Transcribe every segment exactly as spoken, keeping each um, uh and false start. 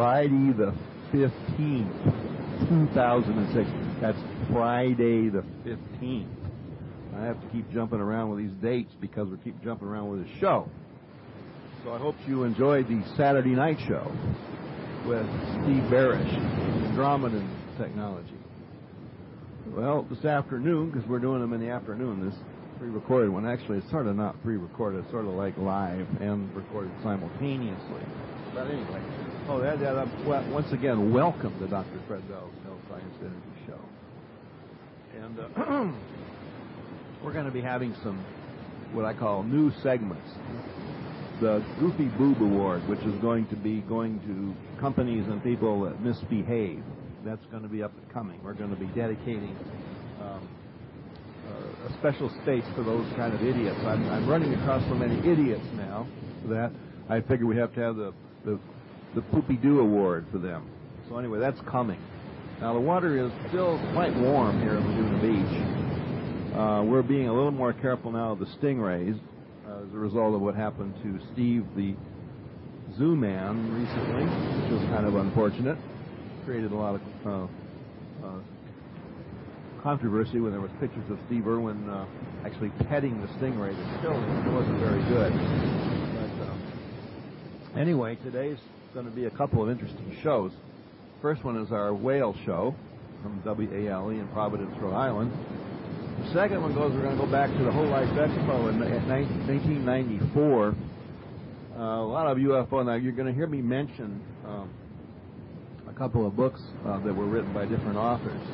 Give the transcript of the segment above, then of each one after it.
Friday the fifteenth, two thousand six. That's Friday the fifteenth. I have to keep jumping around with these dates because we keep jumping around with the show. So I hope you enjoyed the Saturday night show with Steve Barish, Andromedan Technology. Well, this afternoon, because we're doing them in the afternoon, this pre-recorded one, actually it's sort of not pre-recorded, it's sort of like live and recorded simultaneously. But anyway, oh, that, that, uh, well, once again, welcome to Doctor Fred Bell's Health Science Energy Show. And uh, we're going to be having some, what I call new segments. The Goofy Boob Award, which is going to be going to companies and people that misbehave. That's going to be up and coming. We're going to be dedicating um, uh, a special space for those kind of idiots. I'm, I'm running across so many idiots now that I figure we have to have the, the, the Poopy Doo Award for them. So anyway, that's coming. Now, the water is still quite warm here at Laguna Beach. Uh, we're being a little more careful now of the stingrays uh, as a result of what happened to Steve the Zoo Man recently, which was kind of unfortunate. Created a lot of uh, uh, controversy when there was pictures of Steve Irwin uh, actually petting the stingray that killed him. It wasn't very good. But um, anyway, today's going to be a couple of interesting shows. First one is our whale show from W A L E in Providence, Rhode Island. The second one goes, we're going to go back to the Whole Life Expo in nineteen ninety-four. Uh, a lot of U F O. Now, you're going to hear me mention um, a couple of books uh, that were written by different authors.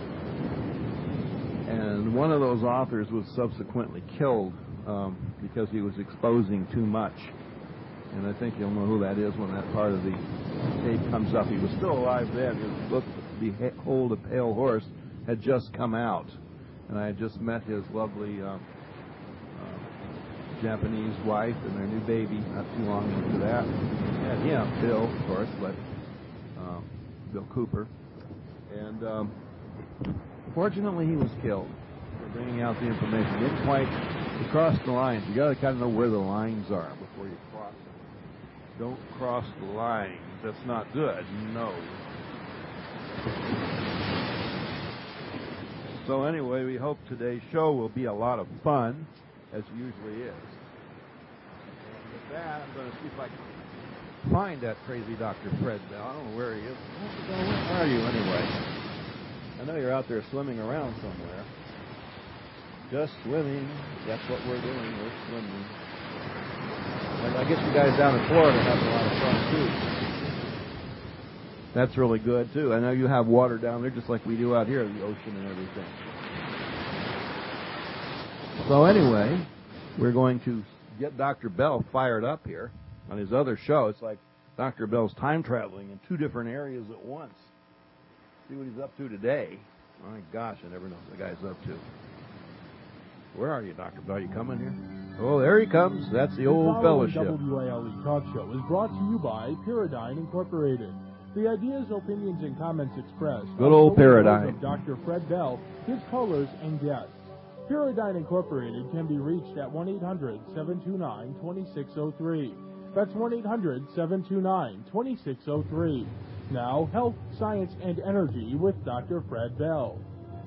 And one of those authors was subsequently killed um, because he was exposing too much. And I think you'll know who that is when that part of the tape comes up. He was still alive then. His book, Behold a Pale Horse, had just come out. And I had just met his lovely uh, uh, Japanese wife and their new baby not too long after that. And him, Bill, of course, but um, Bill Cooper. And um, fortunately, he was killed for bringing out the information. He didn't quite cross the lines. You got to kind of know where the lines are before you cross them. Don't cross the lines. That's not good. No. So anyway, we hope today's show will be a lot of fun, as it usually is. And with that, I'm going to see if I can find that crazy Doctor Fred Bell. I don't know where he is. Where are you anyway? I know you're out there swimming around somewhere. Just swimming. That's what we're doing. We're swimming. And I guess you guys down in Florida have a lot of fun, too. That's really good, too. I know you have water down there just like we do out here, the ocean and everything. So anyway, we're going to get Doctor Bell fired up here on his other show. It's like Doctor Bell's time traveling in two different areas at once. See what he's up to today. My gosh, I never know what the guy's up to. Where are you, Doctor Bell? You coming here? Oh, there he comes. That's the old fellowship. The W A L E Talk Show is brought to you by Pyridine Incorporated. The ideas, opinions, and comments expressed Good old Pyridine. Of Doctor Fred Bell, his callers, and guests. Pyridine Incorporated can be reached at one eight hundred, seven two nine, two six zero three. That's one eight hundred, seven two nine, two six zero three. Now, health, science, and energy with Doctor Fred Bell.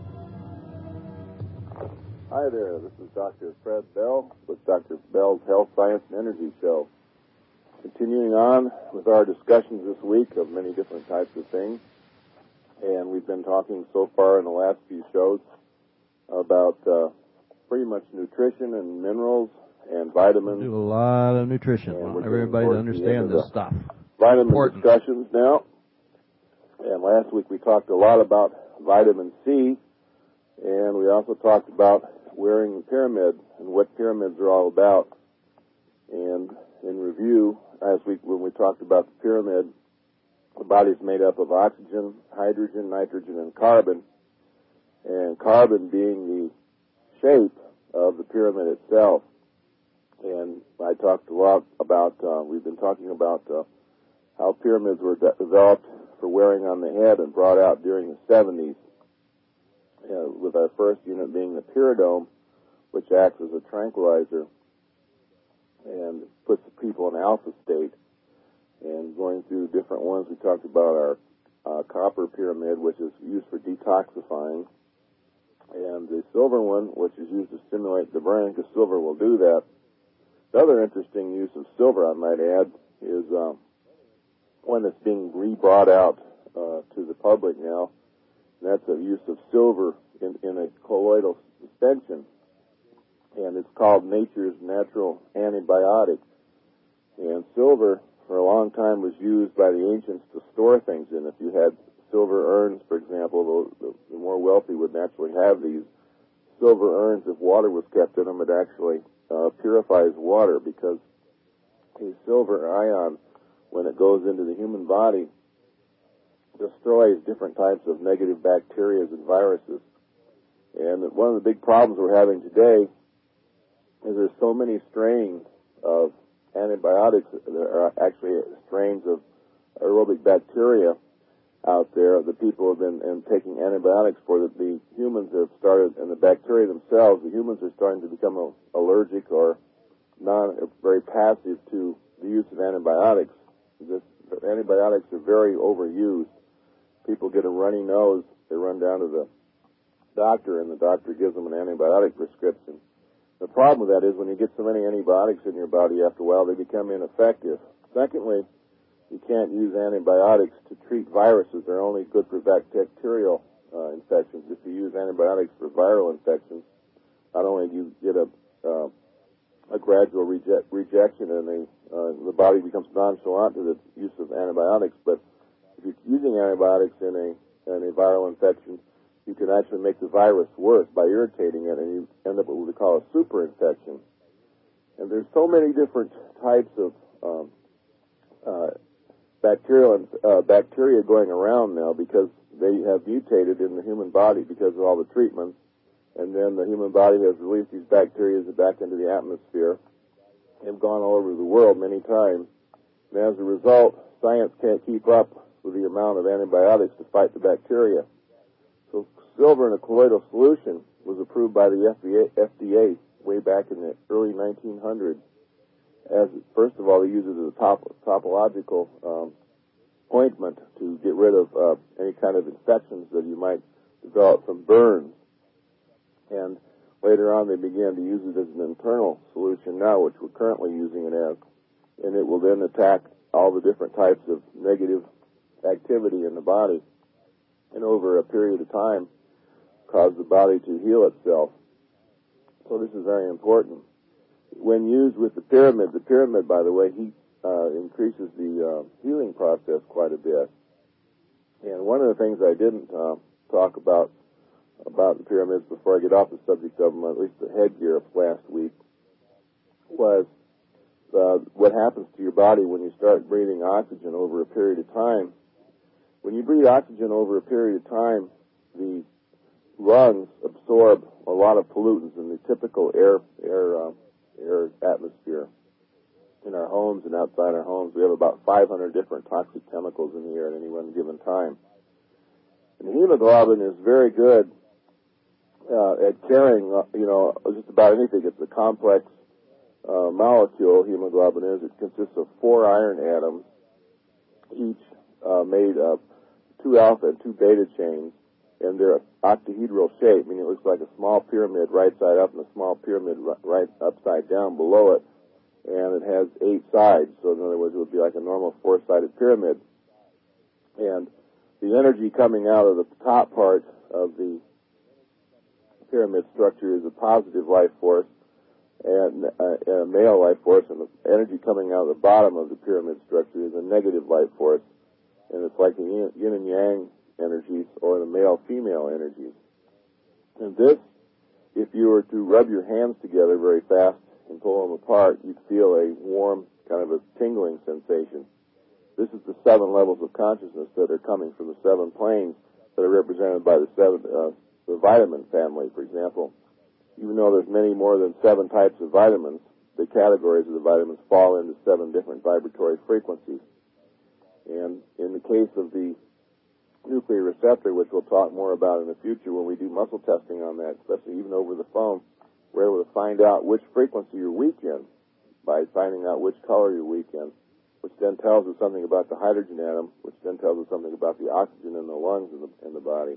Hi there, this is Doctor Fred Bell with Doctor Bell's Health, Science, and Energy Show. Continuing on with our discussions this week of many different types of things. And we've been talking so far in the last few shows about uh, pretty much nutrition and minerals and vitamins. We do a lot of nutrition. And Want everybody to understand this stuff. Vitamin Important. discussions now. And last week we talked a lot about vitamin C. And we also talked about wearing the pyramid and what pyramids are all about. And in review, last week when we talked about the pyramid, the body's made up of oxygen, hydrogen, nitrogen, and carbon. And carbon being the shape of the pyramid itself. And I talked a lot about, uh, we've been talking about uh, how pyramids were de- developed for wearing on the head and brought out during the seventies. Uh, with our first unit being the Pyridome, which acts as a tranquilizer and puts the people in alpha state. And going through different ones, we talked about our uh, copper pyramid, which is used for detoxifying, and the silver one, which is used to stimulate the brain, because silver will do that. The other interesting use of silver, I might add, is um, one that's being re-brought out uh, to the public now, and that's the use of silver in, in a colloidal suspension, and it's called nature's natural antibiotic. And silver, for a long time, was used by the ancients to store things in. If you had silver urns, for example, the, the more wealthy would naturally have these silver urns. If water was kept in them, it actually uh, purifies water, because a silver ion, when it goes into the human body, destroys different types of negative bacteria and viruses. And one of the big problems we're having today is there's so many strains of antibiotics. There are actually strains of aerobic bacteria out there that people have been and taking antibiotics for, that the humans have started, and the bacteria themselves, the humans are starting to become a, allergic or non very passive to the use of antibiotics. This, antibiotics are very overused. People get a runny nose, they run down to the doctor, and the doctor gives them an antibiotic prescription. The problem with that is when you get so many antibiotics in your body, after a while they become ineffective. Secondly, you can't use antibiotics to treat viruses. They're only good for bacterial uh, infections. If you use antibiotics for viral infections, not only do you get a uh, a gradual reject, rejection and the, uh, the body becomes nonchalant to the use of antibiotics, but if you're using antibiotics in a, in a viral infection, you can actually make the virus worse by irritating it, and you end up with what we call a super infection. And there's so many different types of um, uh, bacterial uh, bacteria going around now, because they have mutated in the human body because of all the treatments. And then the human body has released these bacteria back into the atmosphere and gone all over the world many times. And as a result, science can't keep up with the amount of antibiotics to fight the bacteria. So silver in a colloidal solution was approved by the F D A way back in the early nineteen hundreds. As first of all, they use it as a top, topological um, ointment to get rid of uh, any kind of infections that you might develop from burns. And later on, they began to use it as an internal solution now, which we're currently using it as. And it will then attack all the different types of negative activity in the body, and over a period of time, cause the body to heal itself. So this is very important. When used with the pyramid, the pyramid, by the way, heat uh, increases the uh, healing process quite a bit. And one of the things I didn't uh, talk about about the pyramids before I get off the subject of them, at least the headgear of last week, was uh, what happens to your body when you start breathing oxygen over a period of time. When you breathe oxygen over a period of time, the lungs absorb a lot of pollutants in the typical air air uh, air atmosphere. In our homes and outside our homes, we have about five hundred different toxic chemicals in the air at any one given time. And the hemoglobin is very good uh, at carrying, uh, you know, just about anything. It's a complex uh, molecule, hemoglobin is. It consists of four iron atoms, each uh, made of two alpha and two beta chains, and they're octahedral shape, meaning it looks like a small pyramid right side up and a small pyramid right upside down below it, and it has eight sides. So in other words, it would be like a normal four-sided pyramid. And the energy coming out of the top part of the pyramid structure is a positive life force, and a, a male life force, and the energy coming out of the bottom of the pyramid structure is a negative life force. And it's like the yin and yang energies, or the male-female energies. And this, if you were to rub your hands together very fast and pull them apart, you'd feel a warm, kind of a tingling sensation. This is the seven levels of consciousness that are coming from the seven planes that are represented by the seven, uh, the vitamin family, for example. Even though there's many more than seven types of vitamins, the categories of the vitamins fall into seven different vibratory frequencies. And in the case of the nuclear receptor, which we'll talk more about in the future when we do muscle testing on that, especially even over the phone, we're able to find out which frequency you're weak in by finding out which color you're weak in. which then tells us something about the hydrogen atom, which then tells us something about the oxygen in the lungs in the, in the body.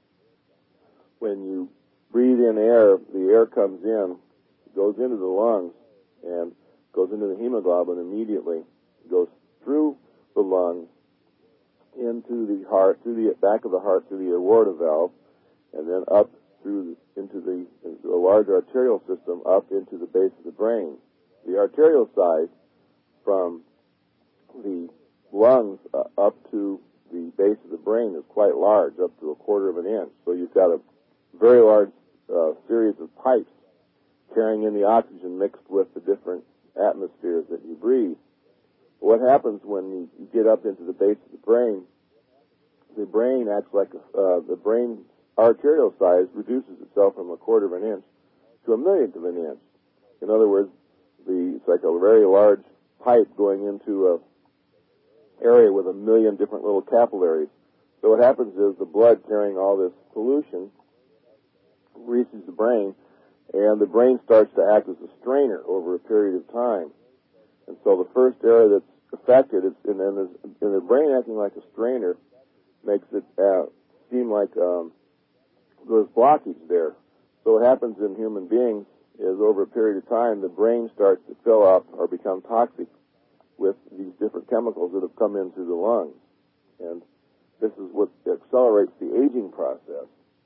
When you breathe in air, the air comes in, goes into the lungs, and goes into the hemoglobin immediately, goes through the lungs, into the heart, through the back of the heart, through the aorta valve, and then up through the, into the into a large arterial system, up into the base of the brain. The arterial size from the lungs uh, up to the base of the brain is quite large, up to a quarter of an inch. So you've got a very large uh, series of pipes carrying in the oxygen mixed with the different atmospheres that you breathe. What happens when you, you get up into the base of the brain, the brain acts like a, uh, the brain arterial size reduces itself from a quarter of an inch to a millionth of an inch. In other words, the, it's like a very large pipe going into a area with a million different little capillaries. So what happens is the blood carrying all this pollution reaches the brain, and the brain starts to act as a strainer over a period of time. And so the first area that's affected, is, and then and the brain acting like a strainer makes it uh, seem like um, there's blockage there. So what happens in human beings is over a period of time, the brain starts to fill up or become toxic with these different chemicals that have come in through the lungs. And this is what accelerates the aging process.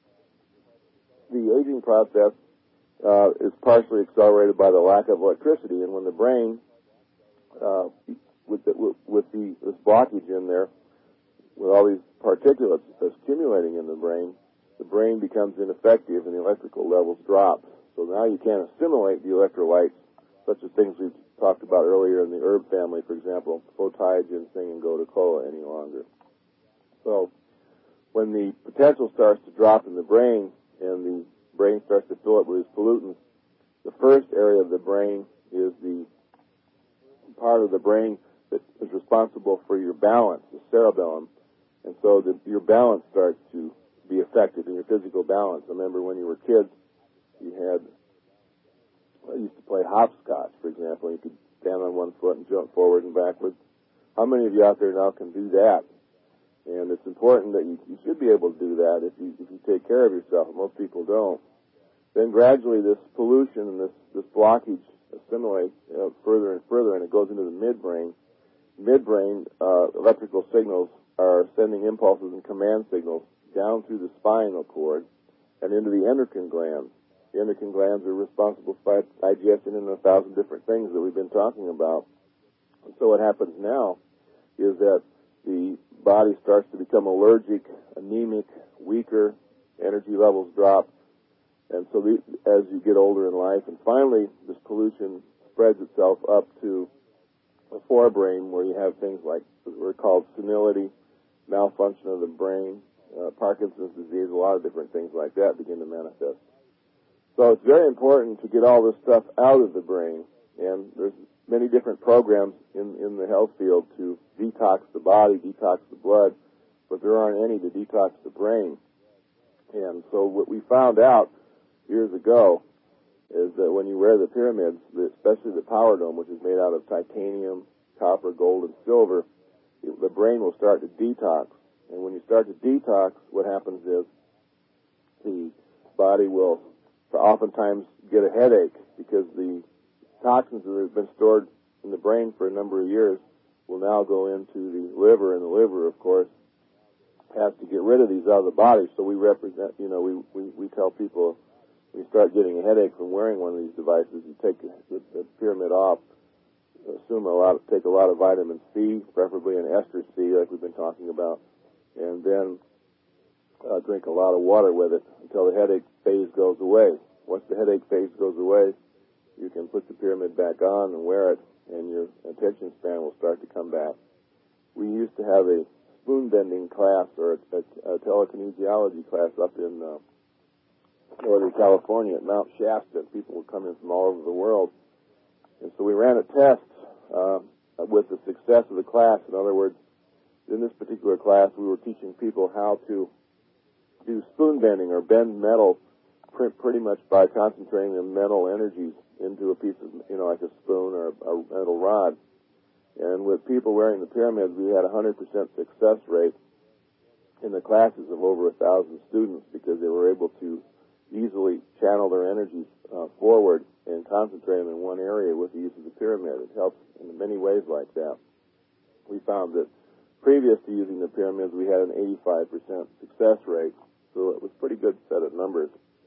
The aging process uh, is partially accelerated by the lack of electricity, and when the brain, uh, with, the, with, with the, this blockage in there, with all these particulates accumulating in the brain, the brain becomes ineffective and the electrical levels drop. So now you can't assimilate the electrolytes, such as things we've talked about earlier in the herb family, for example, photide, ginseng, and gotu kola any longer. So when the potential starts to drop in the brain and the brain starts to fill up with these pollutants, the first area of the brain is the part of the brain that is responsible for your balance, the cerebellum. And so the, your balance starts to be affected in your physical balance. I remember when you were kids, you had, I used to play hopscotch, for example. You could stand on one foot and jump forward and backwards. How many of you out there now can do that? And it's important that you, you should be able to do that if you if you take care of yourself. Most people don't. Then gradually this pollution and this, this blockage assimilates uh, further and further, and it goes into the midbrain. Midbrain uh, electrical signals are sending impulses and command signals down through the spinal cord and into the endocrine glands. The endocrine glands are responsible for digestion and a thousand different things that we've been talking about. And so what happens now is that the body starts to become allergic, anemic, weaker, energy levels drop, and so the, as you get older in life, and finally this pollution spreads itself up to the forebrain, where you have things like what are called senility, malfunction of the brain, uh, Parkinson's disease, a lot of different things like that begin to manifest. So it's very important to get all this stuff out of the brain, and there's many different programs in, in the health field to detox the body, detox the blood, but there aren't any to detox the brain. And so what we found out years ago is that when you wear the pyramids, especially the power dome, which is made out of titanium, copper, gold, and silver, the brain will start to detox. And when you start to detox, what happens is the body will oftentimes get a headache because the toxins that have been stored in the brain for a number of years will now go into the liver, and the liver, of course, has to get rid of these out of the body. So we represent, you know, we, we, we tell people when you start getting a headache from wearing one of these devices, you take the, the pyramid off, assume a lot, take a lot of vitamin C, preferably an ester C, like we've been talking about, and then uh, drink a lot of water with it until the headache phase goes away. Once the headache phase goes away, you can put the pyramid back on and wear it, and your attention span will start to come back. We used to have a spoon-bending class or a, a, a telekinesiology class up in uh, Northern California at Mount Shasta. People would come in from all over the world. And so we ran a test uh, with the success of the class. In other words, in this particular class, we were teaching people how to do spoon bending or bend metal pretty much by concentrating the mental energies into a piece of, you know, like a spoon or a, a metal rod. And with people wearing the pyramids, we had a one hundred percent success rate in the classes of over a thousand students because they were able to easily channel their energies uh, forward and concentrate them in one area with the use of the pyramid. It helps in many ways like that. We found that previous to using the pyramids, we had an eighty-five percent success rate, so it was a pretty good set of numbers.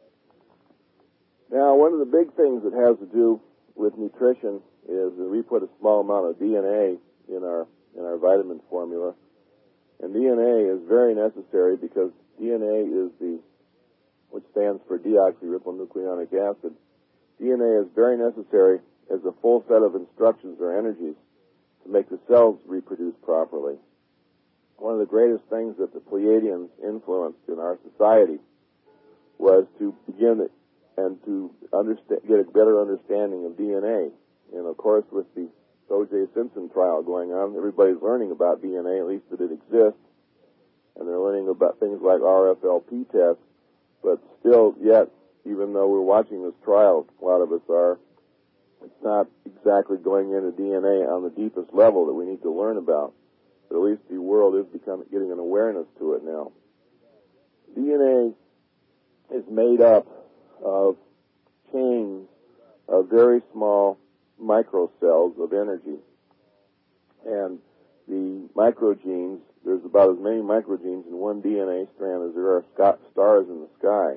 Now, one of the big things that has to do with nutrition is that we put a small amount of D N A in our in our vitamin formula, and D N A is very necessary because D N A is the, which stands for deoxyribonucleic acid. D N A is very necessary as a full set of instructions or energies to make the cells reproduce properly. One of the greatest things that the Pleiadians influenced in our society was to begin and to understand, get a better understanding of D N A. And of course, with the O J Simpson trial going on, everybody's learning about D N A, at least that it exists, and they're learning about things like R F L P tests. But still, yet, even though we're watching this trial, a lot of us are, it's not exactly going into D N A on the deepest level that we need to learn about. But at least the world is becoming, getting an awareness to it now. D N A is made up of chains of very small microcells of energy. And the microgenes, there's about as many microgenes in one D N A strand as there are stars in the sky.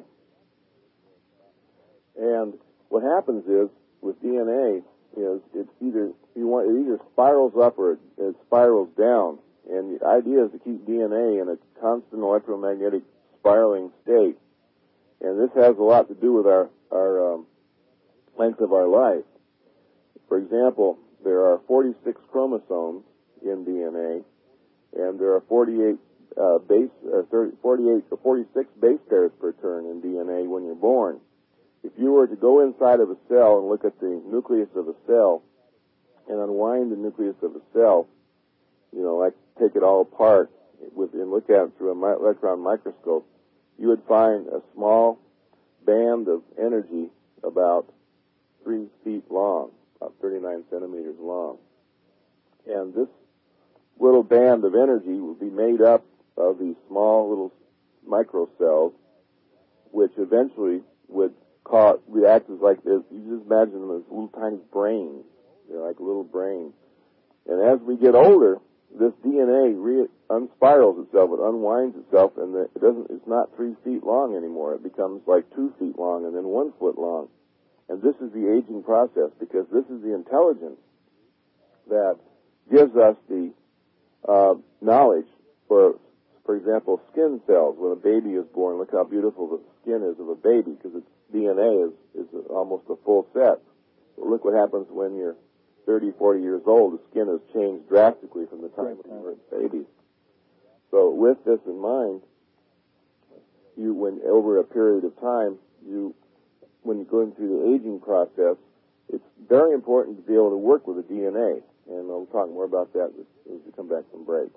And what happens is, with D N A, is it's either you want it either spirals up or it, it spirals down. And the idea is to keep D N A in a constant electromagnetic spiraling state. And this has a lot to do with our our um, length of our life. For example, there are forty-six chromosomes in D N A, and there are forty-eight uh, base, uh, thirty, forty-eight or forty-six base pairs per turn in D N A when you're born. If you were to go inside of a cell and look at the nucleus of a cell and unwind the nucleus of a cell, you know, like take it all apart with, and look at it through an electron microscope, you would find a small band of energy about three feet long, about thirty-nine centimeters long. And this little band of energy would be made up of these small little microcells, which eventually would cause, react as like this. You just imagine them as little tiny brains. They're like little brains. And as we get older, this D N A re- unspirals itself, it unwinds itself, and the, it doesn't. It's not three feet long anymore. It becomes like two feet long and then one foot long. And this is the aging process because this is the intelligence that gives us the uh, knowledge. For, for example, skin cells. When a baby is born, look how beautiful the skin is of a baby because its D N A is, is almost a full set. But look what happens when you're thirty, forty years old. The skin has changed drastically from the time when you were a baby. So with this in mind, you, when over a period of time, you, when you're going through the aging process, it's very important to be able to work with the D N A. And I'll talk more about that as, as we come back from break.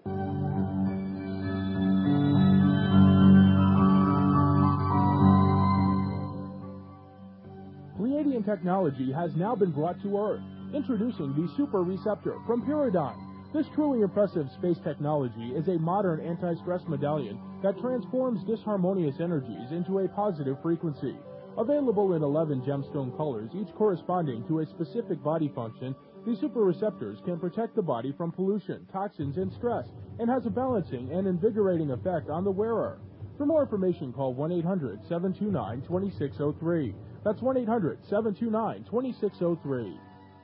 Pleiadian technology has now been brought to Earth. Introducing the Super Receptor from Pyrodyne. This truly impressive space technology is a modern anti-stress medallion that transforms disharmonious energies into a positive frequency. Available in eleven gemstone colors, each corresponding to a specific body function, these super receptors can protect the body from pollution, toxins, and stress, and has a balancing and invigorating effect on the wearer. For more information, call one eight hundred, seven two nine, two six zero three. That's one eight hundred, seven two nine, two six zero three.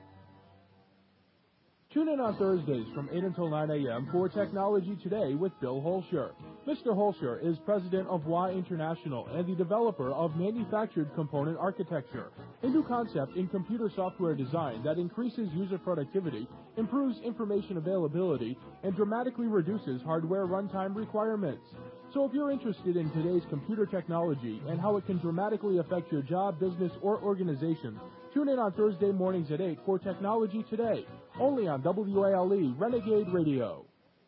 Tune in on Thursdays from eight until nine a.m. for Technology Today with Bill Holscher. Mister Holscher is president of Y International and the developer of Manufactured Component Architecture, a new concept in computer software design that increases user productivity, improves information availability, and dramatically reduces hardware runtime requirements. So if you're interested in today's computer technology and how it can dramatically affect your job, business, or organization, tune in on Thursday mornings at eight for Technology Today, only on W A L E Renegade Radio.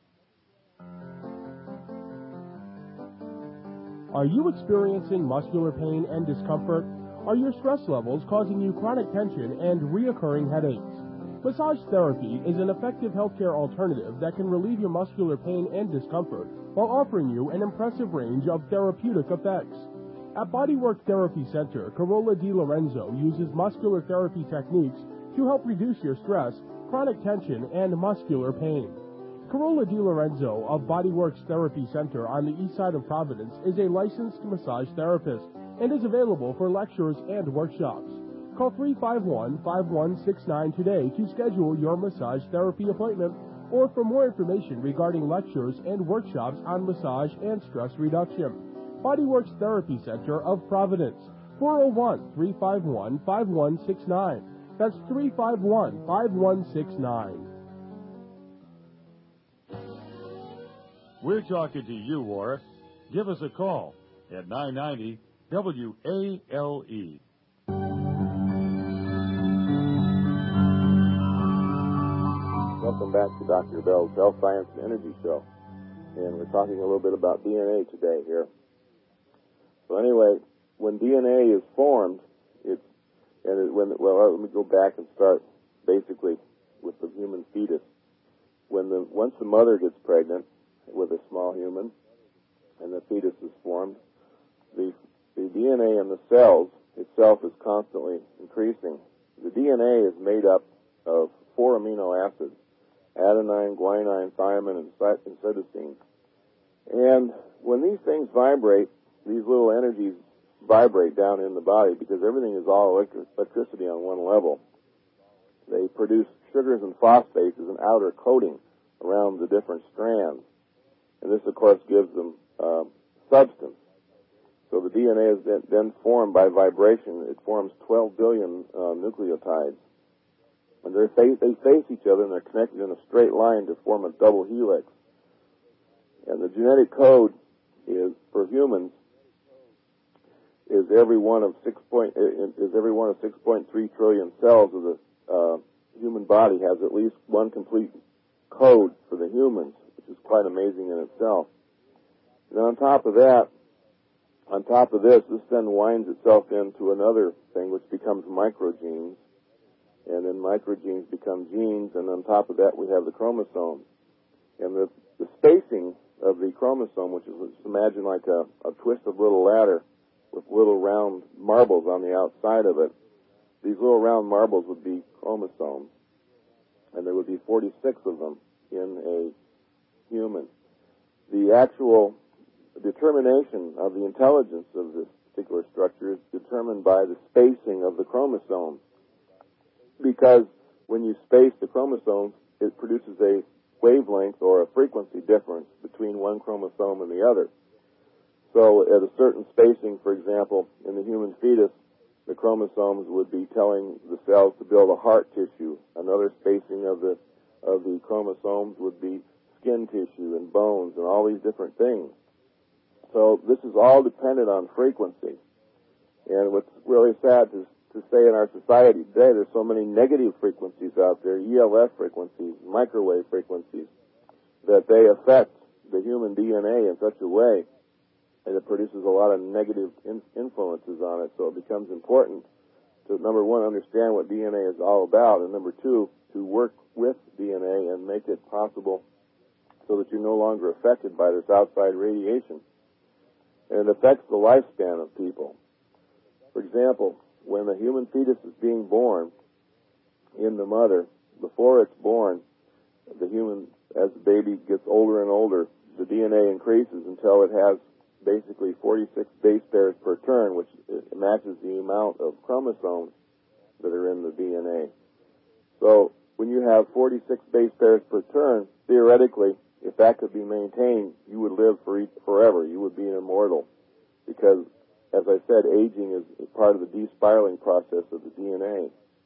Are you experiencing muscular pain and discomfort? Are your stress levels causing you chronic tension and reoccurring headaches? Massage therapy is an effective healthcare alternative that can relieve your muscular pain and discomfort while offering you an impressive range of therapeutic effects. At Bodywork Therapy Center, Carolla DiLorenzo uses muscular therapy techniques to help reduce your stress, chronic tension, and muscular pain. Carolla DiLorenzo of Bodyworks Therapy Center on the east side of Providence is a licensed massage therapist and is available for lectures and workshops. Call three five one, five one six nine today to schedule your massage therapy appointment or for more information regarding lectures and workshops on massage and stress reduction. Bodyworks Therapy Center of Providence, four oh one, three five one, five one six nine. That's three five one, five one six nine. We're talking to you, Warwick. Give us a call at nine ninety W A L E. Welcome back to Doctor Bell's Health, Science, and Energy Show. And we're talking a little bit about D N A today here. So anyway, when D N A is formed, it's, and it, when, well, let me go back and start basically with the human fetus. When the, once the mother gets pregnant with a small human and the fetus is formed, the, the D N A in the cells itself is constantly increasing. The D N A is made up of four amino acids: adenine, guanine, thymine, and cytosine. And when these things vibrate, these little energies vibrate down in the body because everything is all electric, electricity on one level. They produce sugars and phosphates as an outer coating around the different strands. And this, of course, gives them uh, substance. So the D N A is then, then formed by vibration. It forms twelve billion uh, nucleotides. And they face, they face each other and they're connected in a straight line to form a double helix. And the genetic code is, for humans, is every one of six point is every one of six point three trillion cells of the uh, human body has at least one complete code for the humans, which is quite amazing in itself. And on top of that, on top of this, this then winds itself into another thing, which becomes microgenes. And then microgenes become genes, and on top of that we have the chromosomes. And the, the spacing of the chromosome, which is, let's imagine like a, a twisted little ladder with little round marbles on the outside of it. These little round marbles would be chromosomes, and there would be forty-six of them in a human. The actual determination of the intelligence of this particular structure is determined by the spacing of the chromosomes. Because when you space the chromosomes, it produces a wavelength or a frequency difference between one chromosome and the other. So at a certain spacing, for example, in the human fetus, the chromosomes would be telling the cells to build a heart tissue. Another spacing of the of the chromosomes would be skin tissue and bones and all these different things. So this is all dependent on frequency. And what's really sad to to say in our society today, there's so many negative frequencies out there, E L F frequencies, microwave frequencies, that they affect the human D N A in such a way that it produces a lot of negative in- influences on it. So it becomes important to, number one, understand what D N A is all about, and number two, to work with D N A and make it possible so that you're no longer affected by this outside radiation. And it affects the lifespan of people. For example, when the human fetus is being born in the mother, before it's born, the human, as the baby gets older and older, the D N A increases until it has basically forty-six base pairs per turn, which matches the amount of chromosomes that are in the D N A. So when you have forty-six base pairs per turn, theoretically, if that could be maintained, you would live for forever. You would be an immortal, because, as I said, aging is part of the despiraling process of the D N A.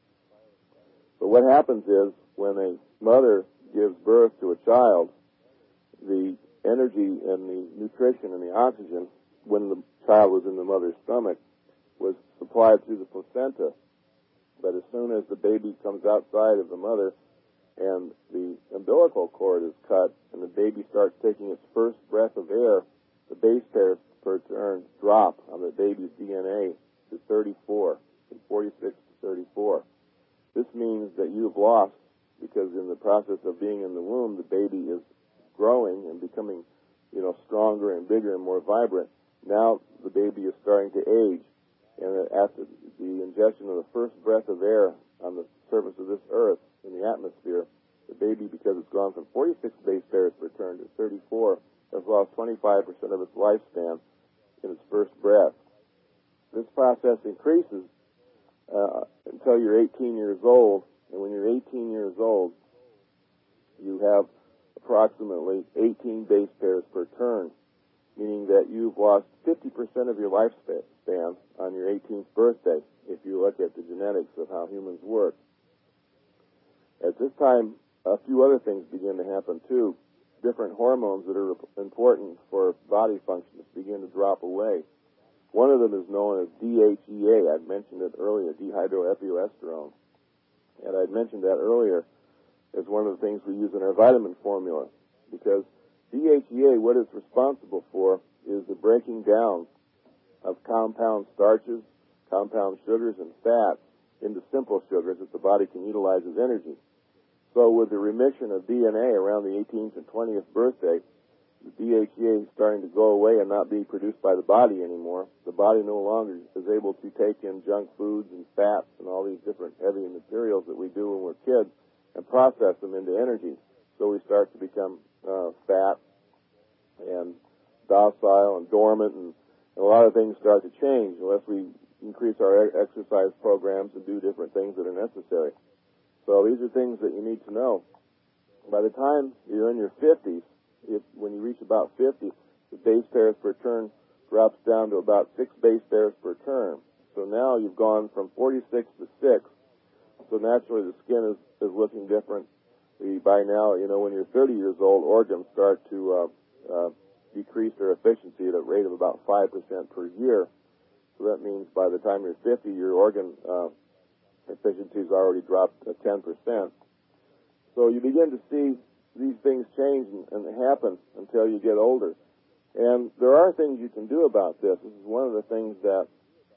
But what happens is, when a mother gives birth to a child, the energy and the nutrition and the oxygen, when the child was in the mother's stomach, was supplied through the placenta. But as soon as the baby comes outside of the mother and the umbilical cord is cut and the baby starts taking its first breath of air, the base pairs per turn drop on the baby's D N A to thirty-four, from forty-six to thirty-four. This means that you've lost because in the process of being in the womb, the baby is growing and becoming, you know, stronger and bigger and more vibrant. Now the baby is starting to age, and after the ingestion of the first breath of air on the surface of this earth in the atmosphere, the baby, because it's gone from forty-six base pairs per turn to thirty-four, has lost twenty-five percent of its lifespan in its first breath. This process increases uh, until you're eighteen years old, and when you're eighteen years old, you have approximately eighteen base pairs per turn, meaning that you've lost fifty percent of your lifespan on your eighteenth birthday, if you look at the genetics of how humans work. At this time, a few other things begin to happen too. Different hormones that are important for body functions begin to drop away. One of them is known as D H E A. I'd mentioned it earlier, dehydroepiandrosterone. And I'd mentioned that earlier as one of the things we use in our vitamin formula, because D H E A, what it's responsible for is the breaking down of compound starches, compound sugars, and fats into simple sugars that the body can utilize as energy. So with the remission of D N A around the eighteenth and twentieth birthday, the D H E A is starting to go away and not being produced by the body anymore. The body no longer is able to take in junk foods and fats and all these different heavy materials that we do when we're kids and process them into energy. So we start to become uh, fat and docile and dormant, and, and a lot of things start to change unless we increase our exercise programs and do different things that are necessary. So these are things that you need to know. By the time you're in your fifties, if, when you reach about fifty, the base pairs per turn drops down to about six base pairs per turn. So now you've gone from forty-six to six. So naturally the skin is, is looking different. The, by now, you know, when you're thirty years old, organs start to uh, uh, decrease their efficiency at a rate of about five percent per year. So that means by the time you're fifty, your organ uh, efficiency has already dropped to ten percent. So you begin to see these things change and, and happen until you get older. And there are things you can do about this. This is one of the things that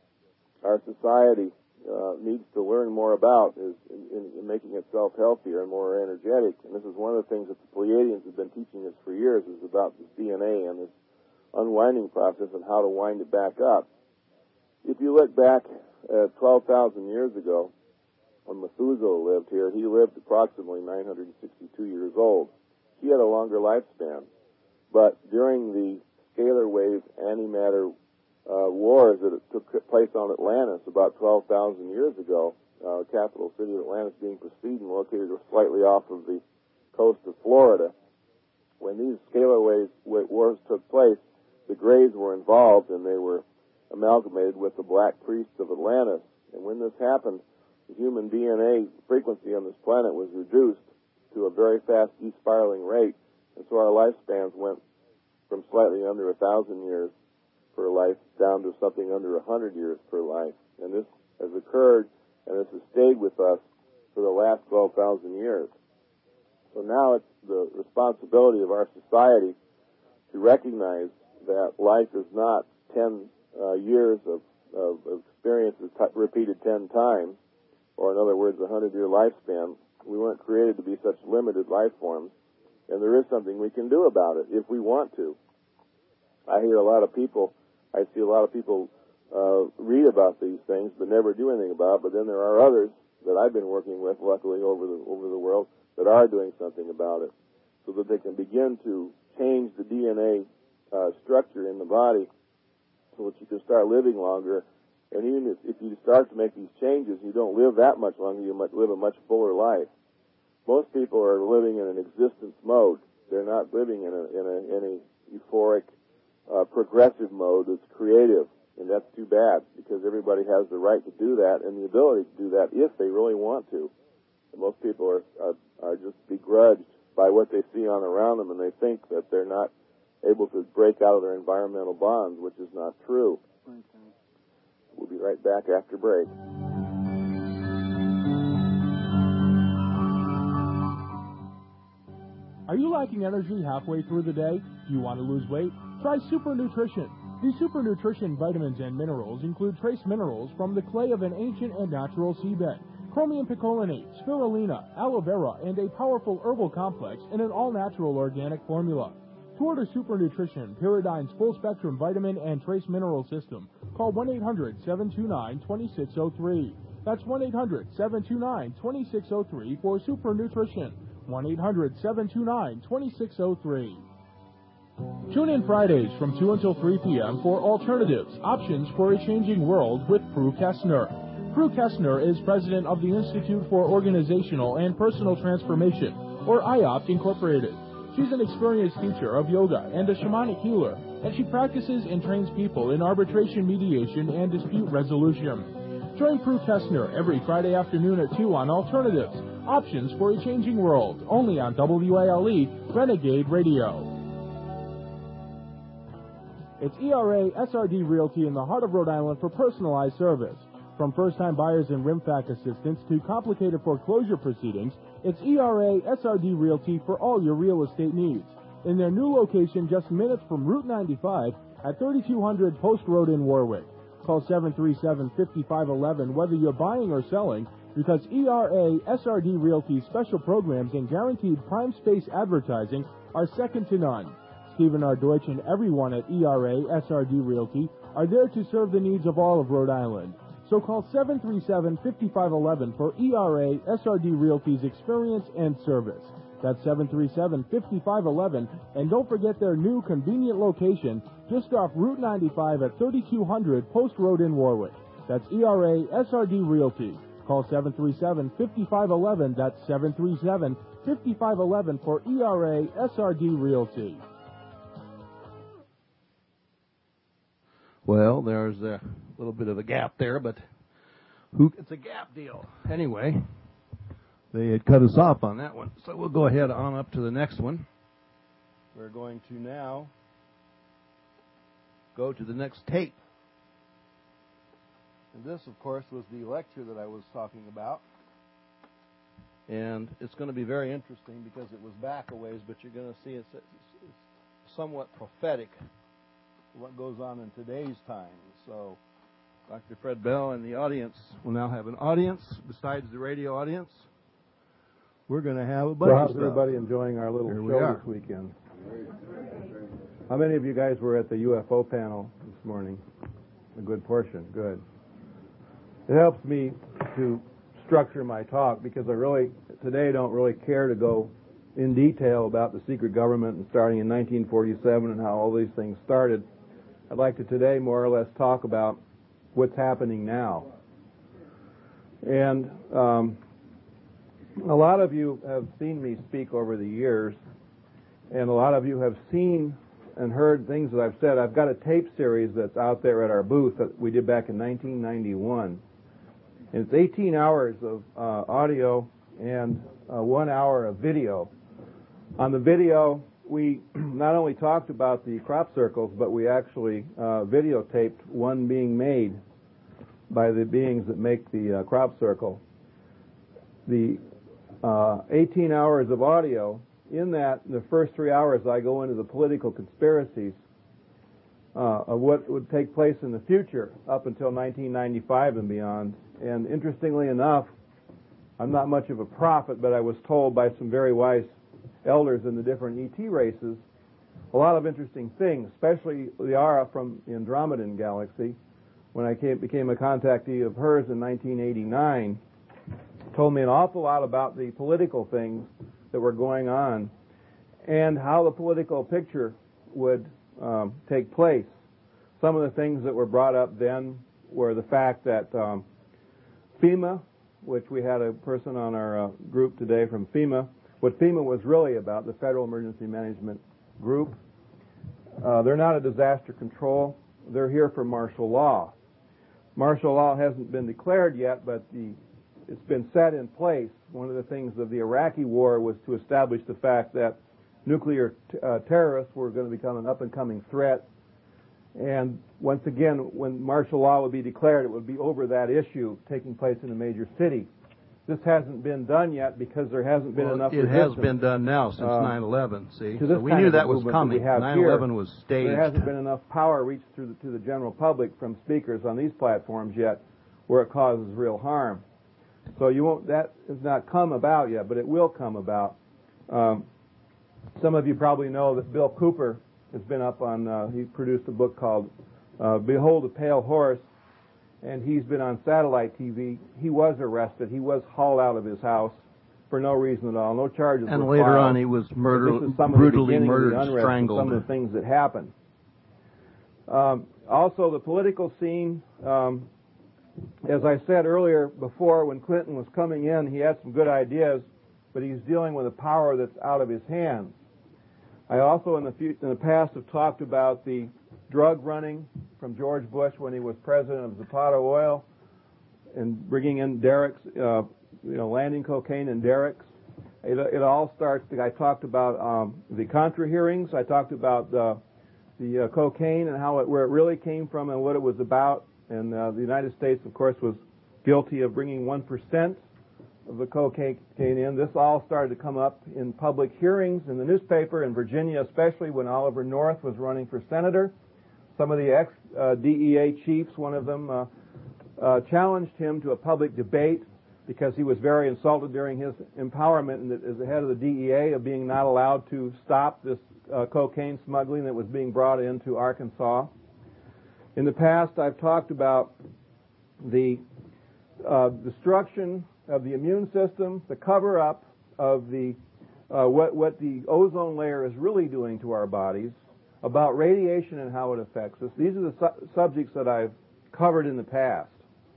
our society uh, needs to learn more about, is in, in, in making itself healthier and more energetic. And this is one of the things that the Pleiadians have been teaching us for years, is about this D N A and this unwinding process and how to wind it back up. If you look back uh, twelve thousand years ago, when Methuselah lived here, he lived approximately nine hundred sixty-two years old. He had a longer lifespan. But during the scalar wave antimatter uh, wars that took place on Atlantis about twelve thousand years ago, uh, capital city of Atlantis being Poseidon, located slightly off of the coast of Florida, when these scalar wave wars took place, the Greys were involved and they were amalgamated with the Black Priests of Atlantis. And when this happened, the human D N A frequency on this planet was reduced to a very fast de-spiraling rate, and so our lifespans went from slightly under a thousand years per life down to something under a hundred years per life. And this has occurred, and this has stayed with us for the last twelve thousand years. So now it's the responsibility of our society to recognize that life is not ten uh, years of, of, of experiences t- repeated ten times, or in other words, a hundred-year lifespan. We weren't created to be such limited life forms, and there is something we can do about it if we want to. I hear a lot of people, I see a lot of people uh, read about these things but never do anything about it, but then there are others that I've been working with, luckily, over the, over the world, that are doing something about it, so that they can begin to change the D N A uh, structure in the body so that you can start living longer. And even if, if you start to make these changes, you don't live that much longer, you might live a much fuller life. Most people are living in an existence mode. They're not living in a, in a, in a euphoric, uh, progressive mode that's creative. And that's too bad, because everybody has the right to do that and the ability to do that if they really want to. And most people are, are, are just begrudged by what they see on around them, and they think that they're not able to break out of their environmental bonds, which is not true. We'll be right back after break. Are you lacking energy halfway through the day? Do you want to lose weight? Try Super Nutrition. These Super Nutrition vitamins and minerals include trace minerals from the clay of an ancient and natural seabed, chromium picolinate, spirulina, aloe vera, and a powerful herbal complex in an all-natural organic formula. To order Super Nutrition, Pyridine's full-spectrum vitamin and trace mineral system, call one eight hundred, seven two nine, two six zero three. That's one eight hundred, seven two nine, two six zero three for Super Nutrition. one eight hundred, seven two nine, two six zero three. Tune in Fridays from two until three p.m. for Alternatives, Options for a Changing World with Prue Kestner. Prue Kestner is president of the Institute for Organizational and Personal Transformation, or I O P Incorporated. She's an experienced teacher of yoga and a shamanic healer, and she practices and trains people in arbitration mediation and dispute resolution. Join Prue Kestner every Friday afternoon at two on Alternatives, Options for a Changing World, only on W A L E Renegade Radio. It's E R A S R D Realty in the heart of Rhode Island for personalized service. From first-time buyers and R I M F A C assistance to complicated foreclosure proceedings, it's E R A S R D Realty for all your real estate needs. In their new location just minutes from Route ninety-five at thirty-two hundred Post Road in Warwick. Call seven three seven, five five one one whether you're buying or selling, because E R A S R D Realty's special programs and guaranteed prime space advertising are second to none. Stephen R. Deutsch and everyone at E R A S R D Realty are there to serve the needs of all of Rhode Island. So call seven three seven, five five one one for E R A S R D Realty's experience and service. That's seven three seven, five five one one, and don't forget their new convenient location just off Route ninety-five at thirty-two hundred Post Road in Warwick. That's E R A S R D Realty. Call seven three seven, five five one one. That's seven three seven, five five one one for E R A S R D Realty. Well, there's a little bit of a gap there, but who it's a gap deal. Anyway, they had cut us off on that one, so we'll go ahead on up to the next one. We're going to now go to the next tape. And this, of course, was the lecture that I was talking about. And it's going to be very interesting because it was back a ways, but you're going to see it's, it's somewhat prophetic what goes on in today's time. So Doctor Fred Bell and the audience will now have an audience besides the radio audience. We're going to have a bunch so of how's stuff. everybody enjoying our little Here we show are. this weekend? How many of you guys were at the U F O panel this morning? A good portion. Good. It helps me to structure my talk because I really, today, don't really care to go in detail about the secret government and starting in nineteen forty-seven and how all these things started. I'd like to today more or less talk about what's happening now. And um, a lot of you have seen me speak over the years, and a lot of you have seen and heard things that I've said. I've got a tape series that's out there at our booth that we did back in nineteen ninety-one. And it's eighteen hours of uh, audio and uh, one hour of video. On the video, we not only talked about the crop circles, but we actually uh, videotaped one being made by the beings that make the uh, crop circle. The uh, eighteen hours of audio, in that, in the first three hours, I go into the political conspiracies uh, of what would take place in the future up until nineteen ninety-five and beyond. And interestingly enough, I'm not much of a prophet, but I was told by some very wise elders in the different E T races a lot of interesting things, especially Liara from the Andromedan galaxy. When I came, became a contactee of hers in nineteen eighty-nine, told me an awful lot about the political things that were going on and how the political picture would um, take place. Some of the things that were brought up then were the fact that um, FEMA, which we had a person on our uh, group today from FEMA, what FEMA was really about, the Federal Emergency Management Group, uh, they're not a disaster control. They're here for martial law. Martial law hasn't been declared yet, but the, it's been set in place. One of the things of the Iraqi war was to establish the fact that nuclear t- uh, terrorists were going to become an up-and-coming threat. And once again, when martial law would be declared, it would be over that issue taking place in a major city. This hasn't been done yet because there hasn't been well, enough it resistance. has been done now since uh, nine eleven, see? To So we knew that was coming. That nine eleven was staged. There hasn't been enough power reached through the, to the general public from speakers on these platforms yet where it causes real harm. So you won't. That has not come about yet, but it will come about. Um, some of you probably know that Bill Cooper has been up on. Uh, he produced a book called uh, "Behold a Pale Horse," and he's been on satellite T V. He was arrested. He was hauled out of his house for no reason at all. No charges. And were later filed. on, he was murdered, This is some brutally of the murdered, of the unrest strangled. And some of the things that happened. Um, also, the political scene. Um, as I said earlier, before when Clinton was coming in, he had some good ideas, but he's dealing with a power that's out of his hands. I also, in the few, in the past, have talked about the drug running from George Bush when he was president of Zapata Oil, and bringing in derricks, uh, you know, landing cocaine in derricks. It, it all starts. I talked about um, the Contra hearings. I talked about the, the uh, cocaine and how it, where it really came from and what it was about. And uh, the United States, of course, was guilty of bringing one percent of the cocaine in. This all started to come up in public hearings in the newspaper, in Virginia especially, when Oliver North was running for senator. Some of the ex-D E A chiefs, one of them, uh, uh, challenged him to a public debate because he was very insulted during his empowerment as the head of the D E A of being not allowed to stop this uh, cocaine smuggling that was being brought into Arkansas. In the past, I've talked about the uh, destruction of the immune system, the cover-up of the uh, what, what the ozone layer is really doing to our bodies, about radiation and how it affects us. These are the su- subjects that I've covered in the past.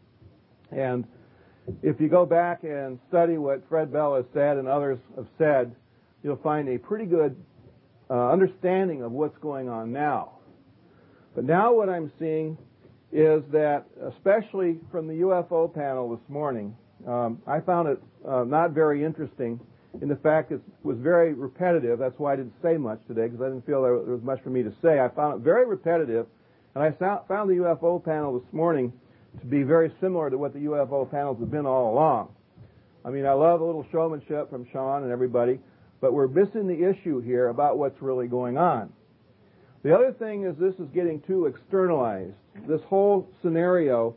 And if you go back and study what Fred Bell has said and others have said, you'll find a pretty good uh, understanding of what's going on now. But now what I'm seeing is that, especially from the U F O panel this morning, um, I found it uh, not very interesting in the fact it was very repetitive. That's why I didn't say much today, because I didn't feel there was much for me to say. I found it very repetitive, and I found the U F O panel this morning to be very similar to what the U F O panels have been all along. I mean, I love a little showmanship from Sean and everybody, but we're missing the issue here about what's really going on. The other thing is this is getting too externalized. This whole scenario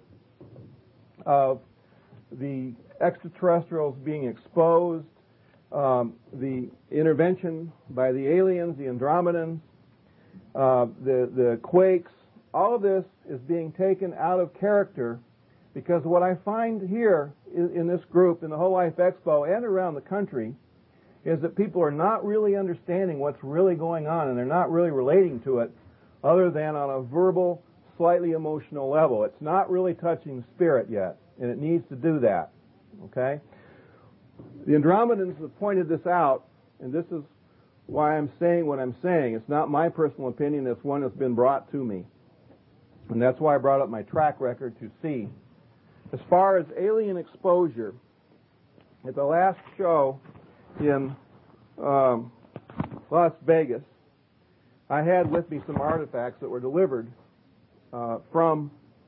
of the extraterrestrials being exposed, um, the intervention by the aliens, the Andromedans, uh, the, the quakes, all of this is being taken out of character, because what I find here in, in this group, in the Whole Life Expo and around the country, is that people are not really understanding what's really going on, and they're not really relating to it other than on a verbal, slightly emotional level. It's not really touching spirit yet, and it needs to do that. Okay? The Andromedans have pointed this out, and this is why I'm saying what I'm saying. It's not my personal opinion. It's one that's been brought to me. And that's why I brought up my track record to see. As far as alien exposure, at the last show in um, Las Vegas, I had with me some artifacts that were delivered uh, from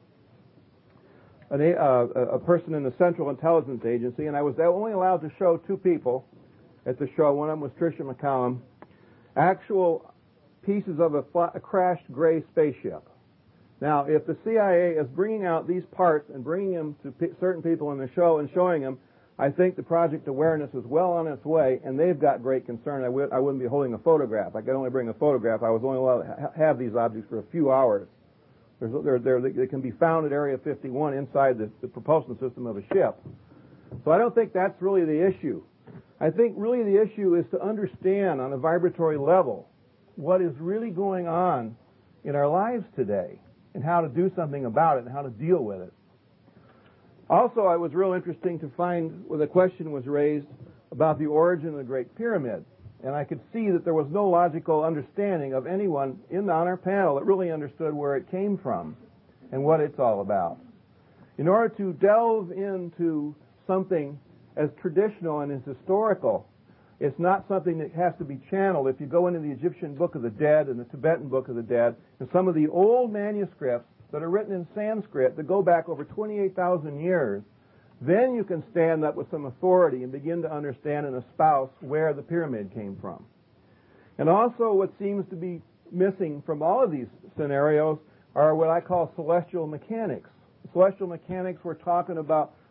an, uh, a person in the Central Intelligence Agency, and I was only allowed to show two people at the show. One of them was Tricia McCallum, actual pieces of a, fl- a crashed gray spaceship. Now, if the C I A is bringing out these parts and bringing them to p- certain people in the show and showing them, I think the Project Awareness is well on its way, and they've got great concern. I, w- I wouldn't be holding a photograph. I could only bring a photograph. I was only allowed to ha- have these objects for a few hours. There's, they're, they're, they can be found at Area fifty-one inside the, the propulsion system of a ship. So I don't think that's really the issue. I think really the issue is to understand on a vibratory level what is really going on in our lives today and how to do something about it and how to deal with it. Also, it was real interesting to find where the question was raised about the origin of the Great Pyramid. And I could see that there was no logical understanding of anyone in on our panel that really understood where it came from and what it's all about. In order to delve into something as traditional and as historical, it's not something that has to be channeled. If you go into the Egyptian Book of the Dead and the Tibetan Book of the Dead and some of the old manuscripts that are written in Sanskrit that go back over twenty-eight thousand years, then you can stand up with some authority and begin to understand and espouse where the pyramid came from. And also what seems to be missing from all of these scenarios are what I call celestial mechanics. Celestial mechanics, we're talking about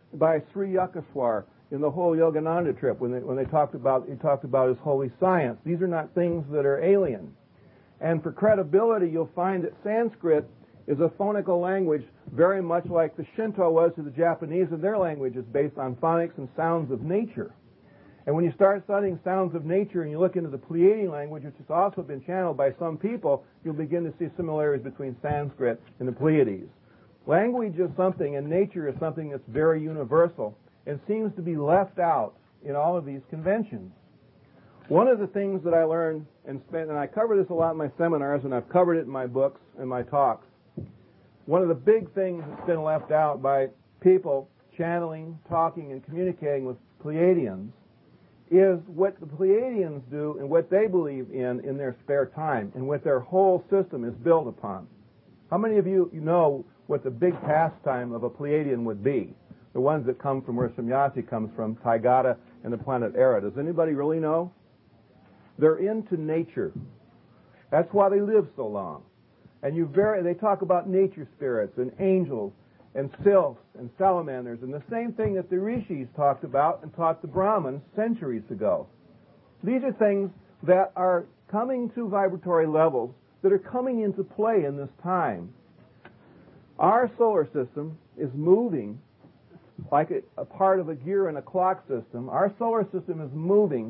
by Sri Yukteswar in the whole Yogananda trip when they, when they talked about, he talked about his holy science. These are not things that are alien. And for credibility, you'll find that Sanskrit is a phonical language very much like the Shinto was to the Japanese, and their language is based on phonics and sounds of nature. And when you start studying sounds of nature and you look into the Pleiadian language, which has also been channeled by some people, you'll begin to see similarities between Sanskrit and the Pleiades. Language is something, and nature is something that's very universal and seems to be left out in all of these conventions. One of the things that I learned and spent, and I cover this a lot in my seminars, and I've covered it in my books and my talks, one of the big things that's been left out by people channeling, talking, and communicating with Pleiadians is what the Pleiadians do and what they believe in in their spare time and what their whole system is built upon. How many of you know what the big pastime of a Pleiadian would be? The ones that come from where Samyati comes from, Taigata and the planet Era. Does anybody really know? They're into nature. That's why they live so long. And you very, they talk about nature spirits and angels and sylphs and salamanders and the same thing that the rishis talked about and taught the Brahmins centuries ago. These are things that are coming to vibratory levels that are coming into play in this time. Our solar system is moving like a, a part of a gear in a clock system. Our solar system is moving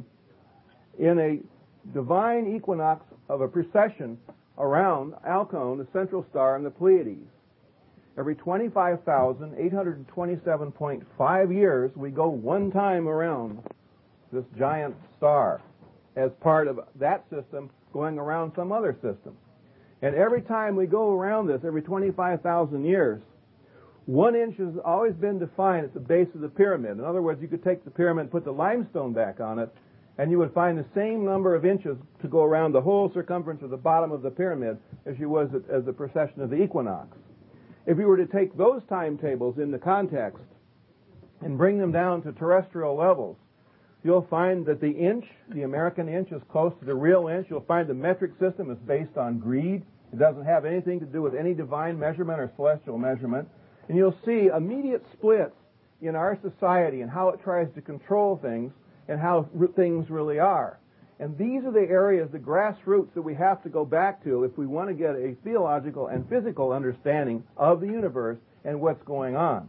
in a divine equinox of a precession around Alcone, the central star, and the Pleiades. Every twenty-five thousand eight hundred twenty-seven point five years, we go one time around this giant star as part of that system going around some other system. And every time we go around this, every twenty-five thousand years, one inch has always been defined at the base of the pyramid. In other words, you could take the pyramid and put the limestone back on it, and you would find the same number of inches to go around the whole circumference of the bottom of the pyramid as you was at, as the precession of the equinox. If you were to take those timetables into context and bring them down to terrestrial levels, you'll find that the inch, the American inch, is close to the real inch. You'll find the metric system is based on greed. It doesn't have anything to do with any divine measurement or celestial measurement. And you'll see immediate splits in our society and how it tries to control things and how r- things really are. And these are the areas, the grassroots, that we have to go back to if we want to get a theological and physical understanding of the universe and what's going on.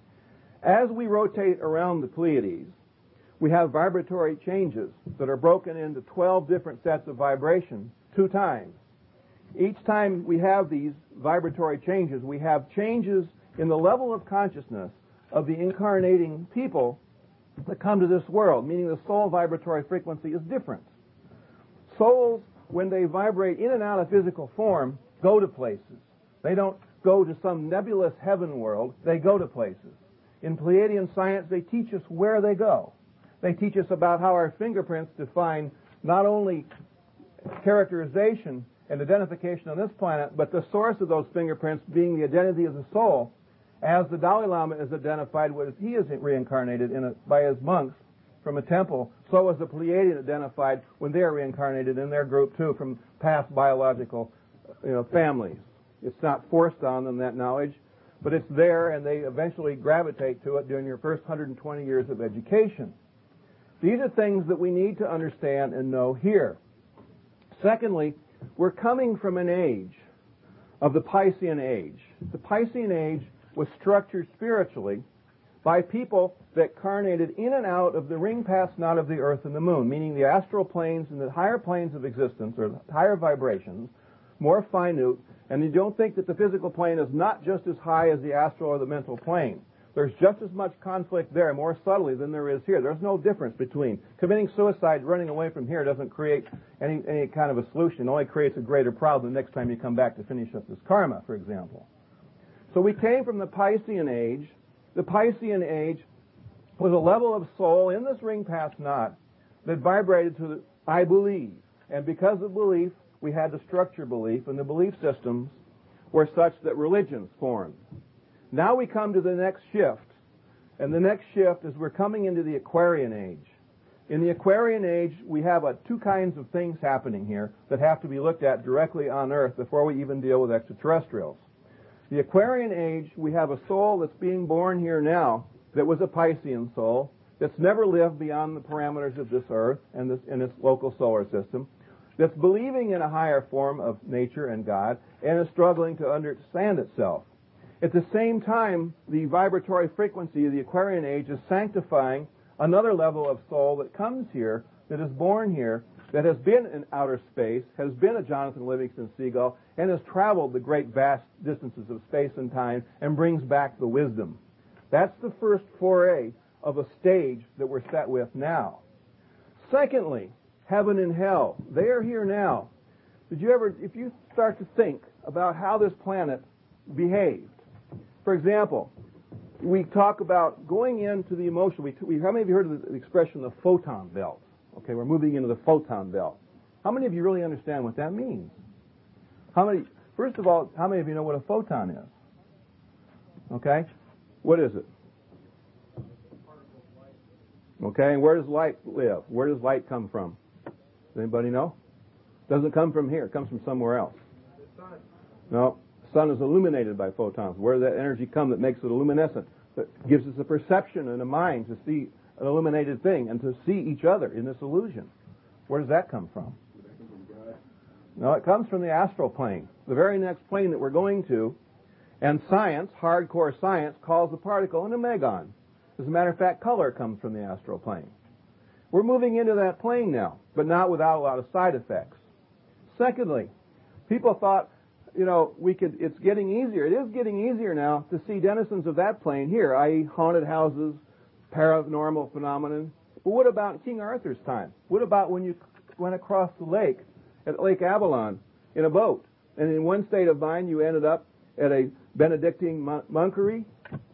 As we rotate around the Pleiades, we have vibratory changes that are broken into twelve different sets of vibration two times. Each time we have these vibratory changes, we have changes in the level of consciousness of the incarnating people that come to this world, meaning the soul vibratory frequency is different. Souls, when they vibrate in and out of physical form, go to places. They don't go to some nebulous heaven world. They go to places. In Pleiadian science, they teach us where they go. They teach us about how our fingerprints define not only characterization and identification on this planet, but the source of those fingerprints being the identity of the soul. As the Dalai Lama is identified when he is reincarnated in a, by his monks from a temple, so is the Pleiadian identified when they are reincarnated in their group too from past biological you know, families. It's not forced on them, that knowledge, but it's there, and they eventually gravitate to it during your first one hundred twenty years of education. These are things that we need to understand and know here. Secondly, we're coming from an age of the Piscean age. The Piscean age was structured spiritually by people that carnated in and out of the ring paths not of the earth and the moon, meaning the astral planes and the higher planes of existence, or higher vibrations, more finite, and you don't think that the physical plane is not just as high as the astral or the mental plane. There's just as much conflict there, more subtly, than there is here. There's no difference between committing suicide, running away from here doesn't create any, any kind of a solution. It only creates a greater problem the next time you come back to finish up this karma, for example. So we came from the Piscean age. The Piscean age was a level of soul in this ring path knot that vibrated to the I believe. And because of belief, we had to structure belief, and the belief systems were such that religions formed. Now we come to the next shift, and the next shift is we're coming into the Aquarian age. In the Aquarian age, we have uh, two kinds of things happening here that have to be looked at directly on Earth before we even deal with extraterrestrials. The Aquarian age, we have a soul that's being born here now that was a Piscean soul, that's never lived beyond the parameters of this Earth and, this, and its local solar system, that's believing in a higher form of nature and God, and is struggling to understand itself. At the same time, the vibratory frequency of the Aquarian age is sanctifying another level of soul that comes here, that is born here, that has been in outer space, has been a Jonathan Livingston Seagull, and has traveled the great vast distances of space and time and brings back the wisdom. That's the first foray of a stage that we're set with now. Secondly, heaven and hell. They are here now. Did you ever, if you start to think about how this planet behaved, for example, we talk about going into the emotion. We, we, how many of you heard of the expression the photon belt? Okay, we're moving into the photon belt. How many of you really understand what that means? How many? First of all, how many of you know what a photon is? Okay, what is it? Okay, and where does light live? Where does light come from? Does anybody know? Doesn't come from here. It comes from somewhere else. No, the sun is illuminated by photons. Where does that energy come that makes it luminescent? That gives us a perception and a mind to see an illuminated thing and to see each other in this illusion. Where does that come from? No, it comes from the astral plane, the very next plane that we're going to. And science, hardcore science, calls the particle an omegon. As a matter of fact, color comes from the astral plane. We're moving into that plane now, but not without a lot of side effects. Secondly, people thought, you know, we could. It's getting easier. It is getting easier now to see denizens of that plane here, that is haunted houses, paranormal phenomenon. But what about King Arthur's time? What about when you went across the lake, at Lake Avalon, in a boat, and in one state of mind you ended up at a Benedictine mon- monkery,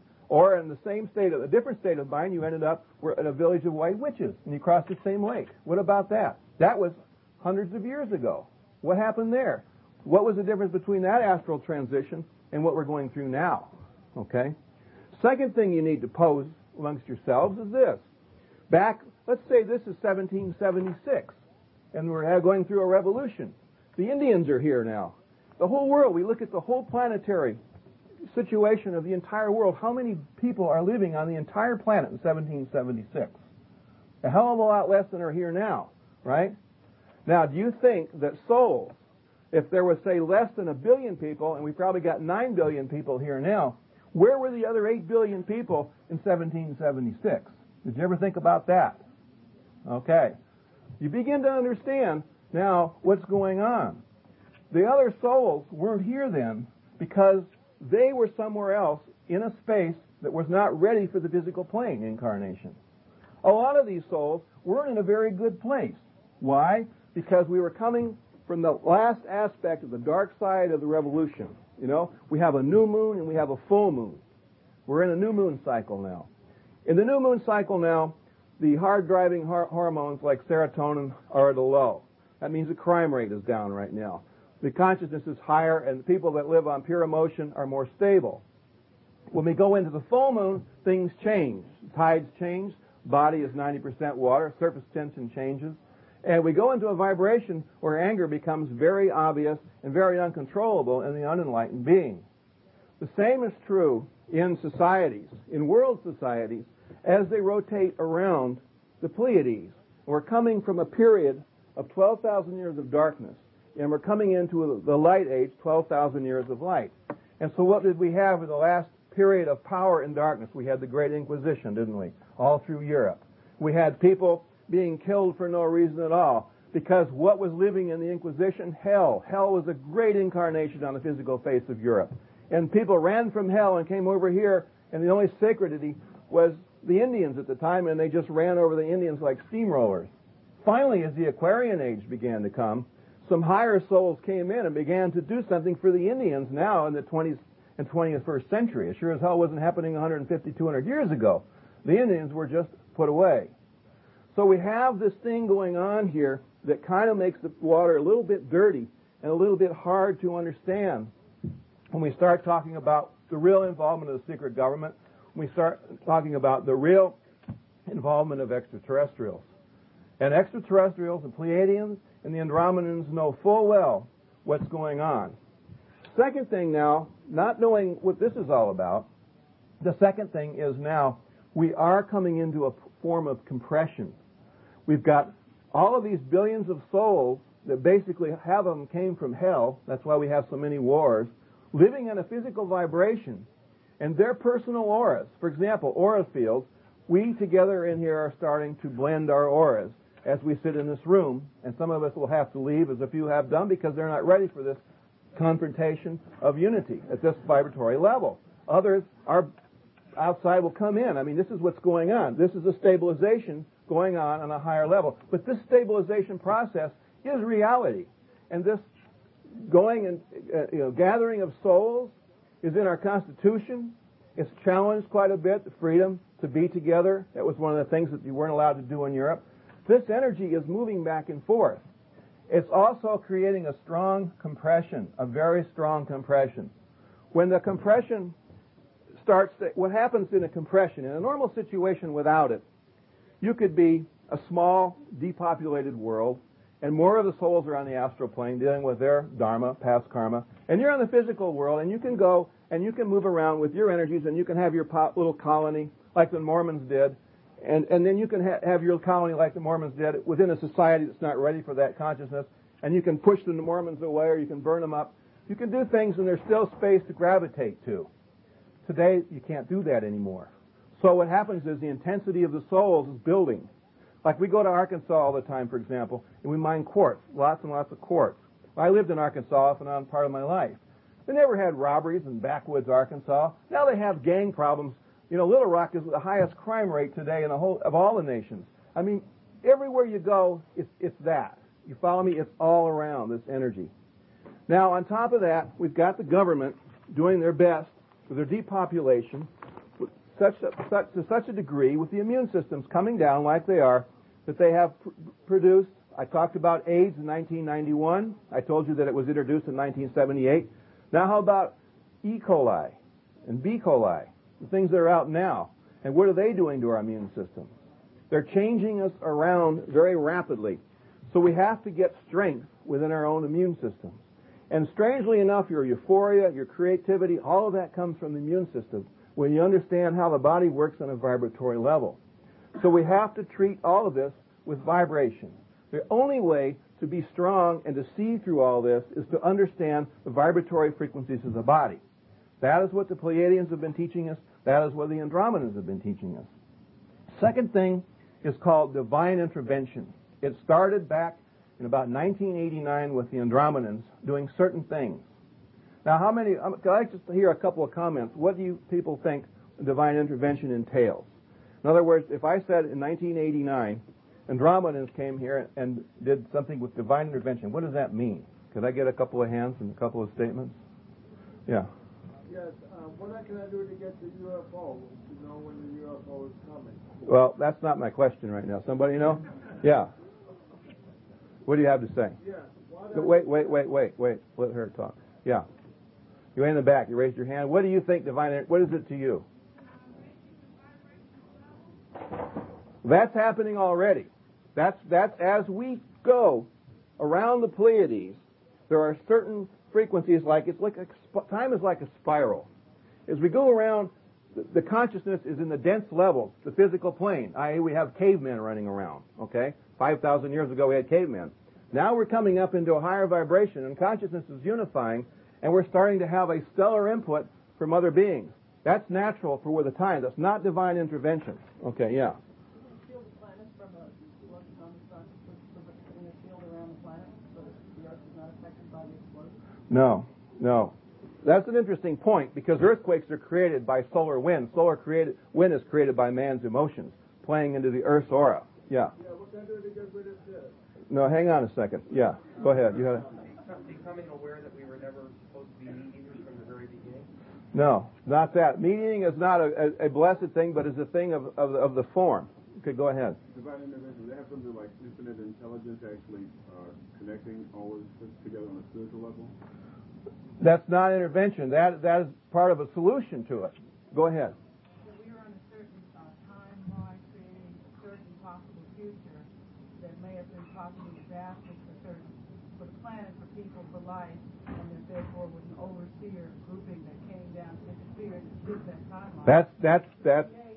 or in the same state, of a different state of mind, you ended up in a village of white witches, and you crossed the same lake. What about that? That was hundreds of years ago. What happened there? What was the difference between that astral transition and what we're going through now? Okay? Second thing you need to pose amongst yourselves is this. Back, let's say this is seventeen seventy-six, and we're going through a revolution. The Indians are here now. The whole world, we look at the whole planetary situation of the entire world. How many people are living on the entire planet in seventeen seventy-six? A hell of a lot less than are here now, right? Now, do you think that souls, if there was, say, less than a billion people, and we probably got nine billion people here now, where were the other eight billion people in seventeen seventy-six? Did you ever think about that? Okay. You begin to understand now what's going on. The other souls weren't here then because they were somewhere else in a space that was not ready for the physical plane incarnation. A lot of these souls weren't in a very good place. Why? Because we were coming from the last aspect of the dark side of the revolution. You know, we have a new moon and we have a full moon. We're in a new moon cycle now. In the new moon cycle now, the hard-driving har- hormones like serotonin are at a low. That means the crime rate is down right now. The consciousness is higher, and the people that live on pure emotion are more stable. When we go into the full moon, things change. Tides change. Body is ninety percent water. Surface tension changes. And we go into a vibration where anger becomes very obvious and very uncontrollable in the unenlightened being. The same is true in societies, in world societies, as they rotate around the Pleiades. We're coming from a period of twelve thousand years of darkness, and we're coming into the light age, twelve thousand years of light. And so what did we have in the last period of power and darkness? We had the Great Inquisition, didn't we? All through Europe. We had people being killed for no reason at all. Because what was living in the Inquisition? Hell. Hell was a great incarnation on the physical face of Europe. And people ran from hell and came over here, and the only sacredity was the Indians at the time, and they just ran over the Indians like steamrollers. Finally, as the Aquarian age began to come, some higher souls came in and began to do something for the Indians now in the twentieth and twenty-first century. It sure as hell wasn't happening one hundred fifty, two hundred years ago. The Indians were just put away. So we have this thing going on here that kind of makes the water a little bit dirty and a little bit hard to understand when we start talking about the real involvement of the secret government, when we start talking about the real involvement of extraterrestrials. And extraterrestrials, the Pleiadians, and the Andromedans know full well what's going on. Second thing now, not knowing what this is all about, the second thing is now we are coming into a form of compression. We've got all of these billions of souls that basically half of them came from hell. That's why we have so many wars, living in a physical vibration. And their personal auras, for example, aura fields, we together in here are starting to blend our auras as we sit in this room. And some of us will have to leave, as a few have done, because they're not ready for this confrontation of unity at this vibratory level. Others are outside will come in. I mean, this is what's going on. This is a stabilization going on on a higher level. But this stabilization process is reality. And this going and uh, you know, gathering of souls is in our Constitution. It's challenged quite a bit, the freedom to be together. That was one of the things that you weren't allowed to do in Europe. This energy is moving back and forth. It's also creating a strong compression, a very strong compression. When the compression starts, to, what happens in a compression, in a normal situation without it, you could be a small, depopulated world, and more of the souls are on the astral plane dealing with their dharma, past karma, and you're in the physical world, and you can go and you can move around with your energies, and you can have your pop, little colony like the Mormons did, and, and then you can ha- have your colony like the Mormons did within a society that's not ready for that consciousness, and you can push the Mormons away or you can burn them up. You can do things, and there's still space to gravitate to. Today, you can't do that anymore. So what happens is the intensity of the souls is building. Like we go to Arkansas all the time, for example, and we mine quartz, lots and lots of quartz. I lived in Arkansas off and on part of my life. They never had robberies in backwoods Arkansas. Now they have gang problems. You know, Little Rock is the highest crime rate today in the whole of all the nations. I mean, everywhere you go, it's, it's that. You follow me? It's all around, this energy. Now, on top of that, we've got the government doing their best with their depopulation with such a, such, to such a degree, with the immune systems coming down like they are, that they have pr- produced. I talked about AIDS in nineteen ninety-one. I told you that it was introduced in nineteen seventy-eight. Now how about E. coli and B. coli, the things that are out now? And what are they doing to our immune system? They're changing us around very rapidly. So we have to get strength within our own immune system. And strangely enough, your euphoria, your creativity, all of that comes from the immune system when you understand how the body works on a vibratory level. So we have to treat all of this with vibration. The only way to be strong and to see through all this is to understand the vibratory frequencies of the body. That is what the Pleiadians have been teaching us. That is what the Andromedans have been teaching us. Second thing is called divine intervention. It started back in about nineteen eighty-nine with the Andromedans doing certain things. Now, how many, could I just hear a couple of comments? What do you people think divine intervention entails? In other words, if I said in nineteen eighty-nine, Andromedans came here and did something with divine intervention, what does that mean? Could I get a couple of hands and a couple of statements? Yeah. Yes, uh, what can I do to get the U F O, to know when the U F O is coming? Well, that's not my question right now. Somebody know? Yeah. What do you have to say? Yeah. Wait, wait, wait, wait, wait. Let her talk. Yeah. You're in the back. You raised your hand. What do you think divine, what is it to you? That's happening already. That's, that's as we go around the Pleiades, there are certain frequencies like, it's like a, time is like a spiral. As we go around, the, the consciousness is in the dense levels, the physical plane, that is we have cavemen running around, okay? five thousand years ago we had cavemen. Now we're coming up into a higher vibration and consciousness is unifying and we're starting to have a stellar input from other beings. That's natural for the time. That's not divine intervention. Okay, yeah. No, no. That's an interesting point because earthquakes are created by solar wind. Solar created, wind is created by man's emotions playing into the Earth's aura. Yeah. Yeah, what can I do to get rid of this? No, hang on a second. Yeah, go ahead. You had a... Becoming aware that we were never supposed to be meat eaters from the very beginning? No, not that. Meat eating is not a, a, a blessed thing, but is a thing of, of, of the form. Okay, go ahead. Divine intervention, they have something like infinite intelligence actually uh, connecting all of this together on a spiritual level? That's not intervention. That That is part of a solution to it. Go ahead. So we are on a certain uh, timeline creating a certain possible future that may have been possibly disastrous for certain, for the planet, for people, for life, and that therefore with an overseer grouping that came down to interfere to shift that timeline. That's, that's, that's,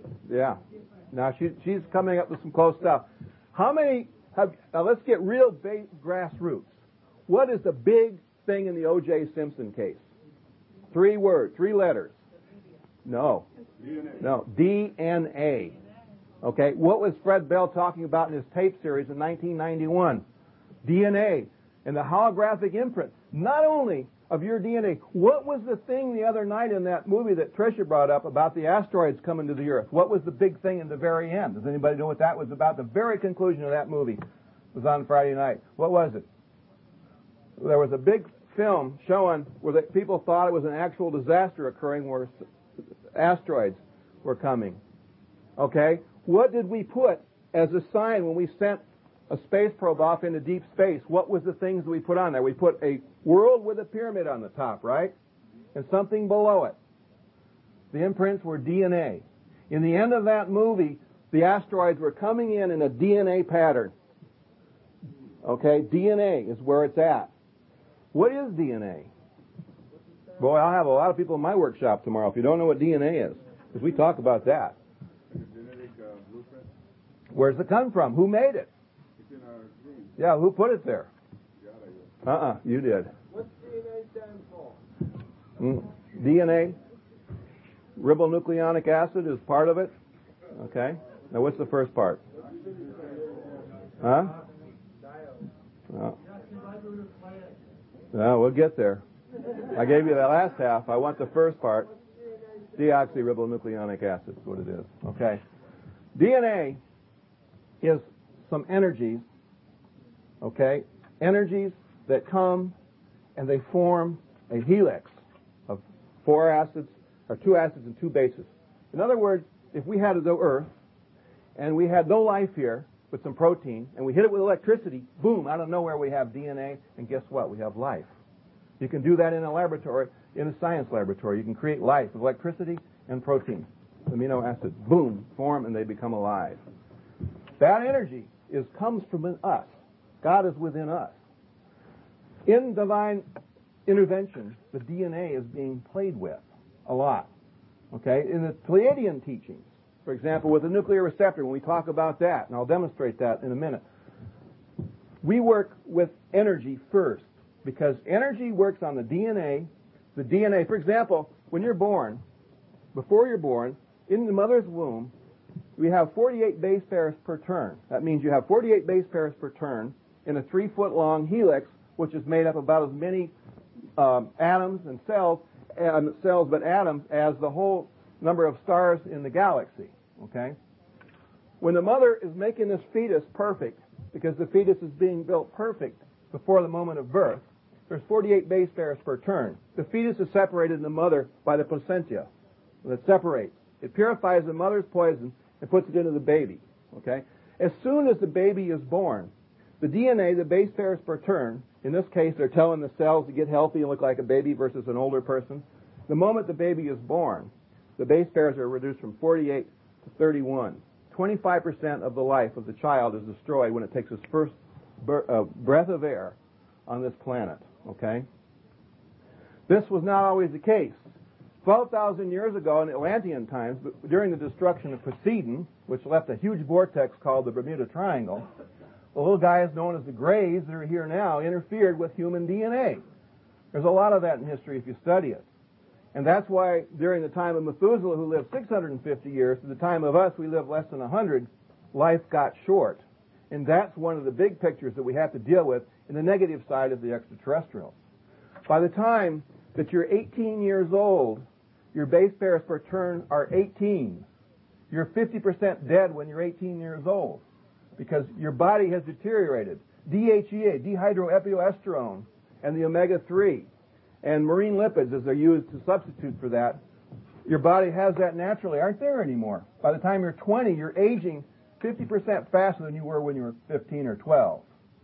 Yeah. Now she, she's coming up with some close stuff. How many have, now let's get real ba- grassroots. What is the big thing in the O J Simpson case? Three words, three letters. No. D N A. No. D N A. Okay. What was Fred Bell talking about in his tape series in nineteen ninety-one? D N A. And the holographic imprint. Not only of your D N A. What was the thing the other night in that movie that Tricia brought up about the asteroids coming to the Earth? What was the big thing in the very end? Does anybody know what that was about? The very conclusion of that movie was on Friday night. What was it? There was a big film showing where the people thought it was an actual disaster occurring where asteroids were coming. Okay? What did we put as a sign when we sent a space probe off into deep space? What was the things that we put on there? We put a world with a pyramid on the top, right? And something below it. The imprints were D N A. In the end of that movie, the asteroids were coming in in a D N A pattern. Okay? D N A is where it's at. What is D N A? Boy, I'll have a lot of people in my workshop tomorrow if you don't know what D N A is, because we talk about that. Genetic uh, blueprint. Where's it come from? Who made it? It's in our genes. Yeah, who put it there? God, I guess. Uh-uh, you did. What's D N A stand for? Mm. D N A, ribonucleic acid is part of it. Okay. Now, what's the first part? Huh? Oh. Well, we'll get there. I gave you that last half. I want the first part. Deoxyribonucleic acid is what it is. Okay. D N A is some energies, okay, energies that come and they form a helix of four acids, or two acids and two bases. In other words, if we had the Earth and we had no life here with some protein and we hit it with electricity, boom, out of nowhere we have D N A, and guess what? We have life. You can do that in a laboratory, in a science laboratory. You can create life with electricity and protein. Amino acids, boom, form and they become alive. That energy is comes from us. God is within us. In divine intervention, the D N A is being played with a lot. Okay? In the Pleiadian teachings, for example, with the nuclear receptor, when we talk about that, and I'll demonstrate that in a minute, we work with energy first, because energy works on the D N A. The D N A, for example, when you're born, before you're born, in the mother's womb, we have forty-eight base pairs per turn. That means you have forty-eight base pairs per turn in a three-foot-long helix, which is made up about as many um, atoms and cells, um, cells but atoms, as the whole number of stars in the galaxy. Okay? When the mother is making this fetus perfect, because the fetus is being built perfect before the moment of birth, there's forty-eight base pairs per turn. The fetus is separated in the mother by the placenta. That separates. It purifies the mother's poison and puts it into the baby. Okay? As soon as the baby is born, the D N A, the base pairs per turn, in this case they're telling the cells to get healthy and look like a baby versus an older person. The moment the baby is born, the base pairs are reduced from forty-eight to thirty-one. twenty-five percent of the life of the child is destroyed when it takes its first ber- uh, breath of air on this planet. Okay? This was not always the case. twelve thousand years ago in Atlantean times, during the destruction of Poseidon, which left a huge vortex called the Bermuda Triangle, the little guys known as the Greys that are here now interfered with human D N A. There's a lot of that in history if you study it. And that's why during the time of Methuselah, who lived six hundred fifty years, to the time of us, we live less than one hundred, life got short. And that's one of the big pictures that we have to deal with in the negative side of the extraterrestrials. By the time that you're eighteen years old, your base pairs per turn are eighteen. You're fifty percent dead when you're eighteen years old because your body has deteriorated. D H E A, dehydroepiandrosterone, and the omega three, and marine lipids, as they're used to substitute for that, your body has that naturally, aren't there anymore. By the time you're twenty, you're aging fifty percent faster than you were when you were fifteen or twelve.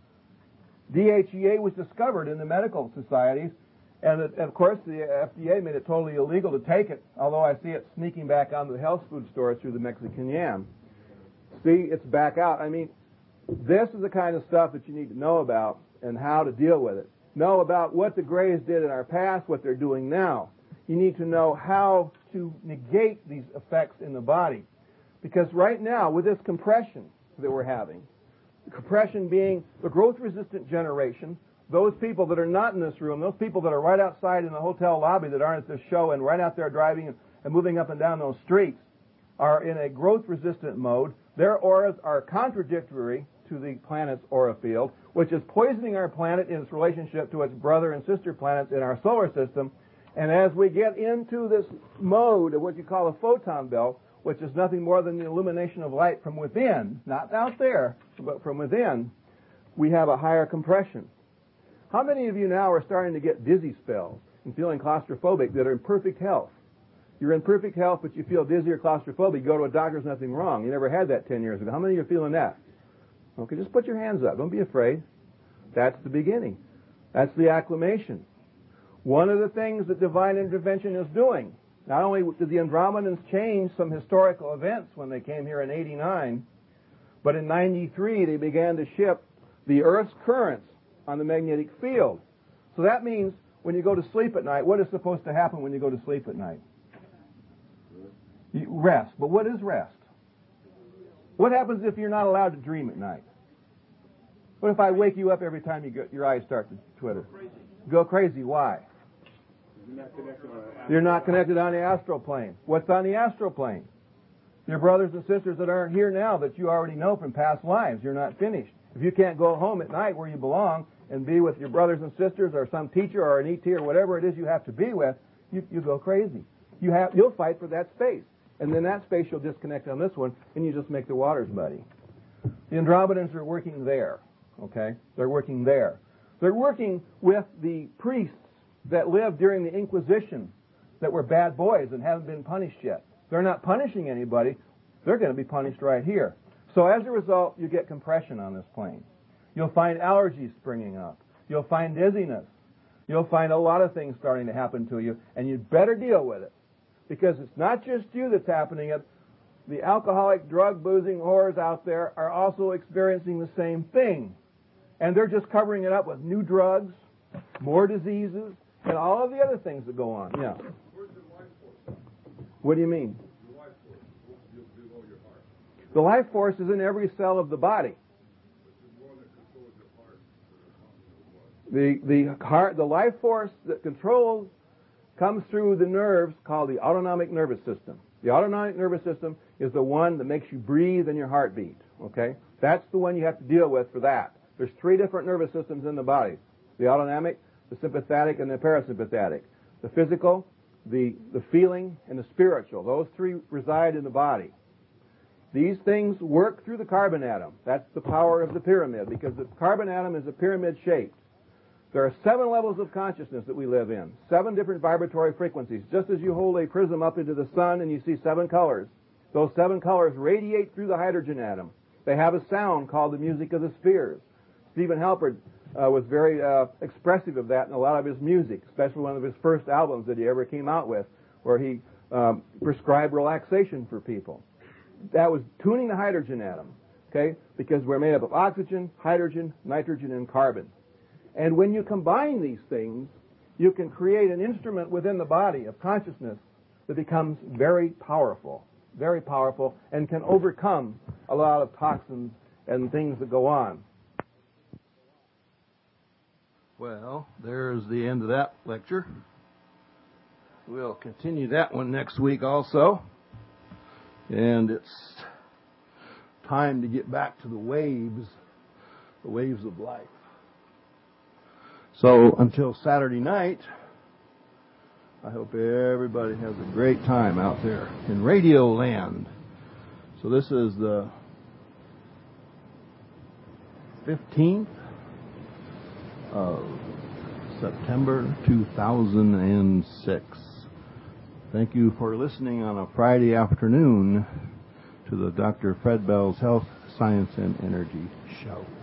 D H E A was discovered in the medical societies, and it, of course the F D A made it totally illegal to take it, although I see it sneaking back onto the health food stores through the Mexican yam. See, it's back out. I mean, this is the kind of stuff that you need to know about and how to deal with it. Know about what the Greys did in our past, what they're doing now. You need to know how to negate these effects in the body. Because right now, with this compression that we're having, the compression being the growth-resistant generation, those people that are not in this room, those people that are right outside in the hotel lobby that aren't at this show and right out there driving and, and moving up and down those streets, are in a growth-resistant mode. Their auras are contradictory to the planet's aura field, which is poisoning our planet in its relationship to its brother and sister planets in our solar system. And as we get into this mode of what you call a photon belt, which is nothing more than the illumination of light from within, not out there, but from within, we have a higher compression. How many of you now are starting to get dizzy spells and feeling claustrophobic that are in perfect health? You're in perfect health, but you feel dizzy or claustrophobic. You go to a doctor, there's nothing wrong. You never had that ten years ago. How many of you are feeling that? Okay, just put your hands up. Don't be afraid. That's the beginning. That's the acclimation. One of the things that divine intervention is doing, not only did the Andromedans change some historical events when they came here in eighty-nine, but in ninety-three they began to shift the Earth's currents on the magnetic field. So that means when you go to sleep at night, what is supposed to happen when you go to sleep at night? You rest. But what is rest? What happens if you're not allowed to dream at night? What if I wake you up every time you go, your eyes start to twitter? Go crazy. Go crazy. Why? You're not connected on the You're not connected on the astral plane. What's on the astral plane? Your brothers and sisters that aren't here now that you already know from past lives. You're not finished. If you can't go home at night where you belong and be with your brothers and sisters or some teacher or an E T or whatever it is you have to be with, you, you go crazy. You have, you'll fight for that space. And then that space you'll disconnect on this one, and you just make the waters muddy. The Andromedans are working there, okay? They're working there. They're working with the priests that lived during the Inquisition that were bad boys and haven't been punished yet. They're not punishing anybody. They're going to be punished right here. So as a result, you get compression on this plane. You'll find allergies springing up. You'll find dizziness. You'll find a lot of things starting to happen to you, and you'd better deal with it. Because it's not just you that's happening it. The alcoholic, drug-boozing whores out there are also experiencing the same thing. And they're just covering it up with new drugs, more diseases, and all of the other things that go on. Yeah. Where's the life force? What do you mean? The life force, below your heart. The life force is in every cell of the body. But the one that controls your heart. The, the, heart, the life force that controls comes through the nerves called the autonomic nervous system. The autonomic nervous system is the one that makes you breathe and your heart beat, okay? That's the one you have to deal with for that. There's three different nervous systems in the body. The autonomic, the sympathetic, and the parasympathetic. The physical, the, the feeling, and the spiritual. Those three reside in the body. These things work through the carbon atom. That's the power of the pyramid, because the carbon atom is a pyramid shaped. There are seven levels of consciousness that we live in, seven different vibratory frequencies. Just as you hold a prism up into the sun and you see seven colors, those seven colors radiate through the hydrogen atom. They have a sound called the music of the spheres. Stephen Halpert uh, was very uh, expressive of that in a lot of his music, especially one of his first albums that he ever came out with, where he um, prescribed relaxation for people. That was tuning the hydrogen atom, okay, because we're made up of oxygen, hydrogen, nitrogen, and carbon. And when you combine these things, you can create an instrument within the body of consciousness that becomes very powerful, very powerful, and can overcome a lot of toxins and things that go on. Well, there's the end of that lecture. We'll continue that one next week also. And it's time to get back to the waves, the waves of life. So until Saturday night, I hope everybody has a great time out there in Radio Land. So this is the fifteenth of September two thousand six. Thank you for listening on a Friday afternoon to the Doctor Fred Bell's Health, Science, and Energy Show.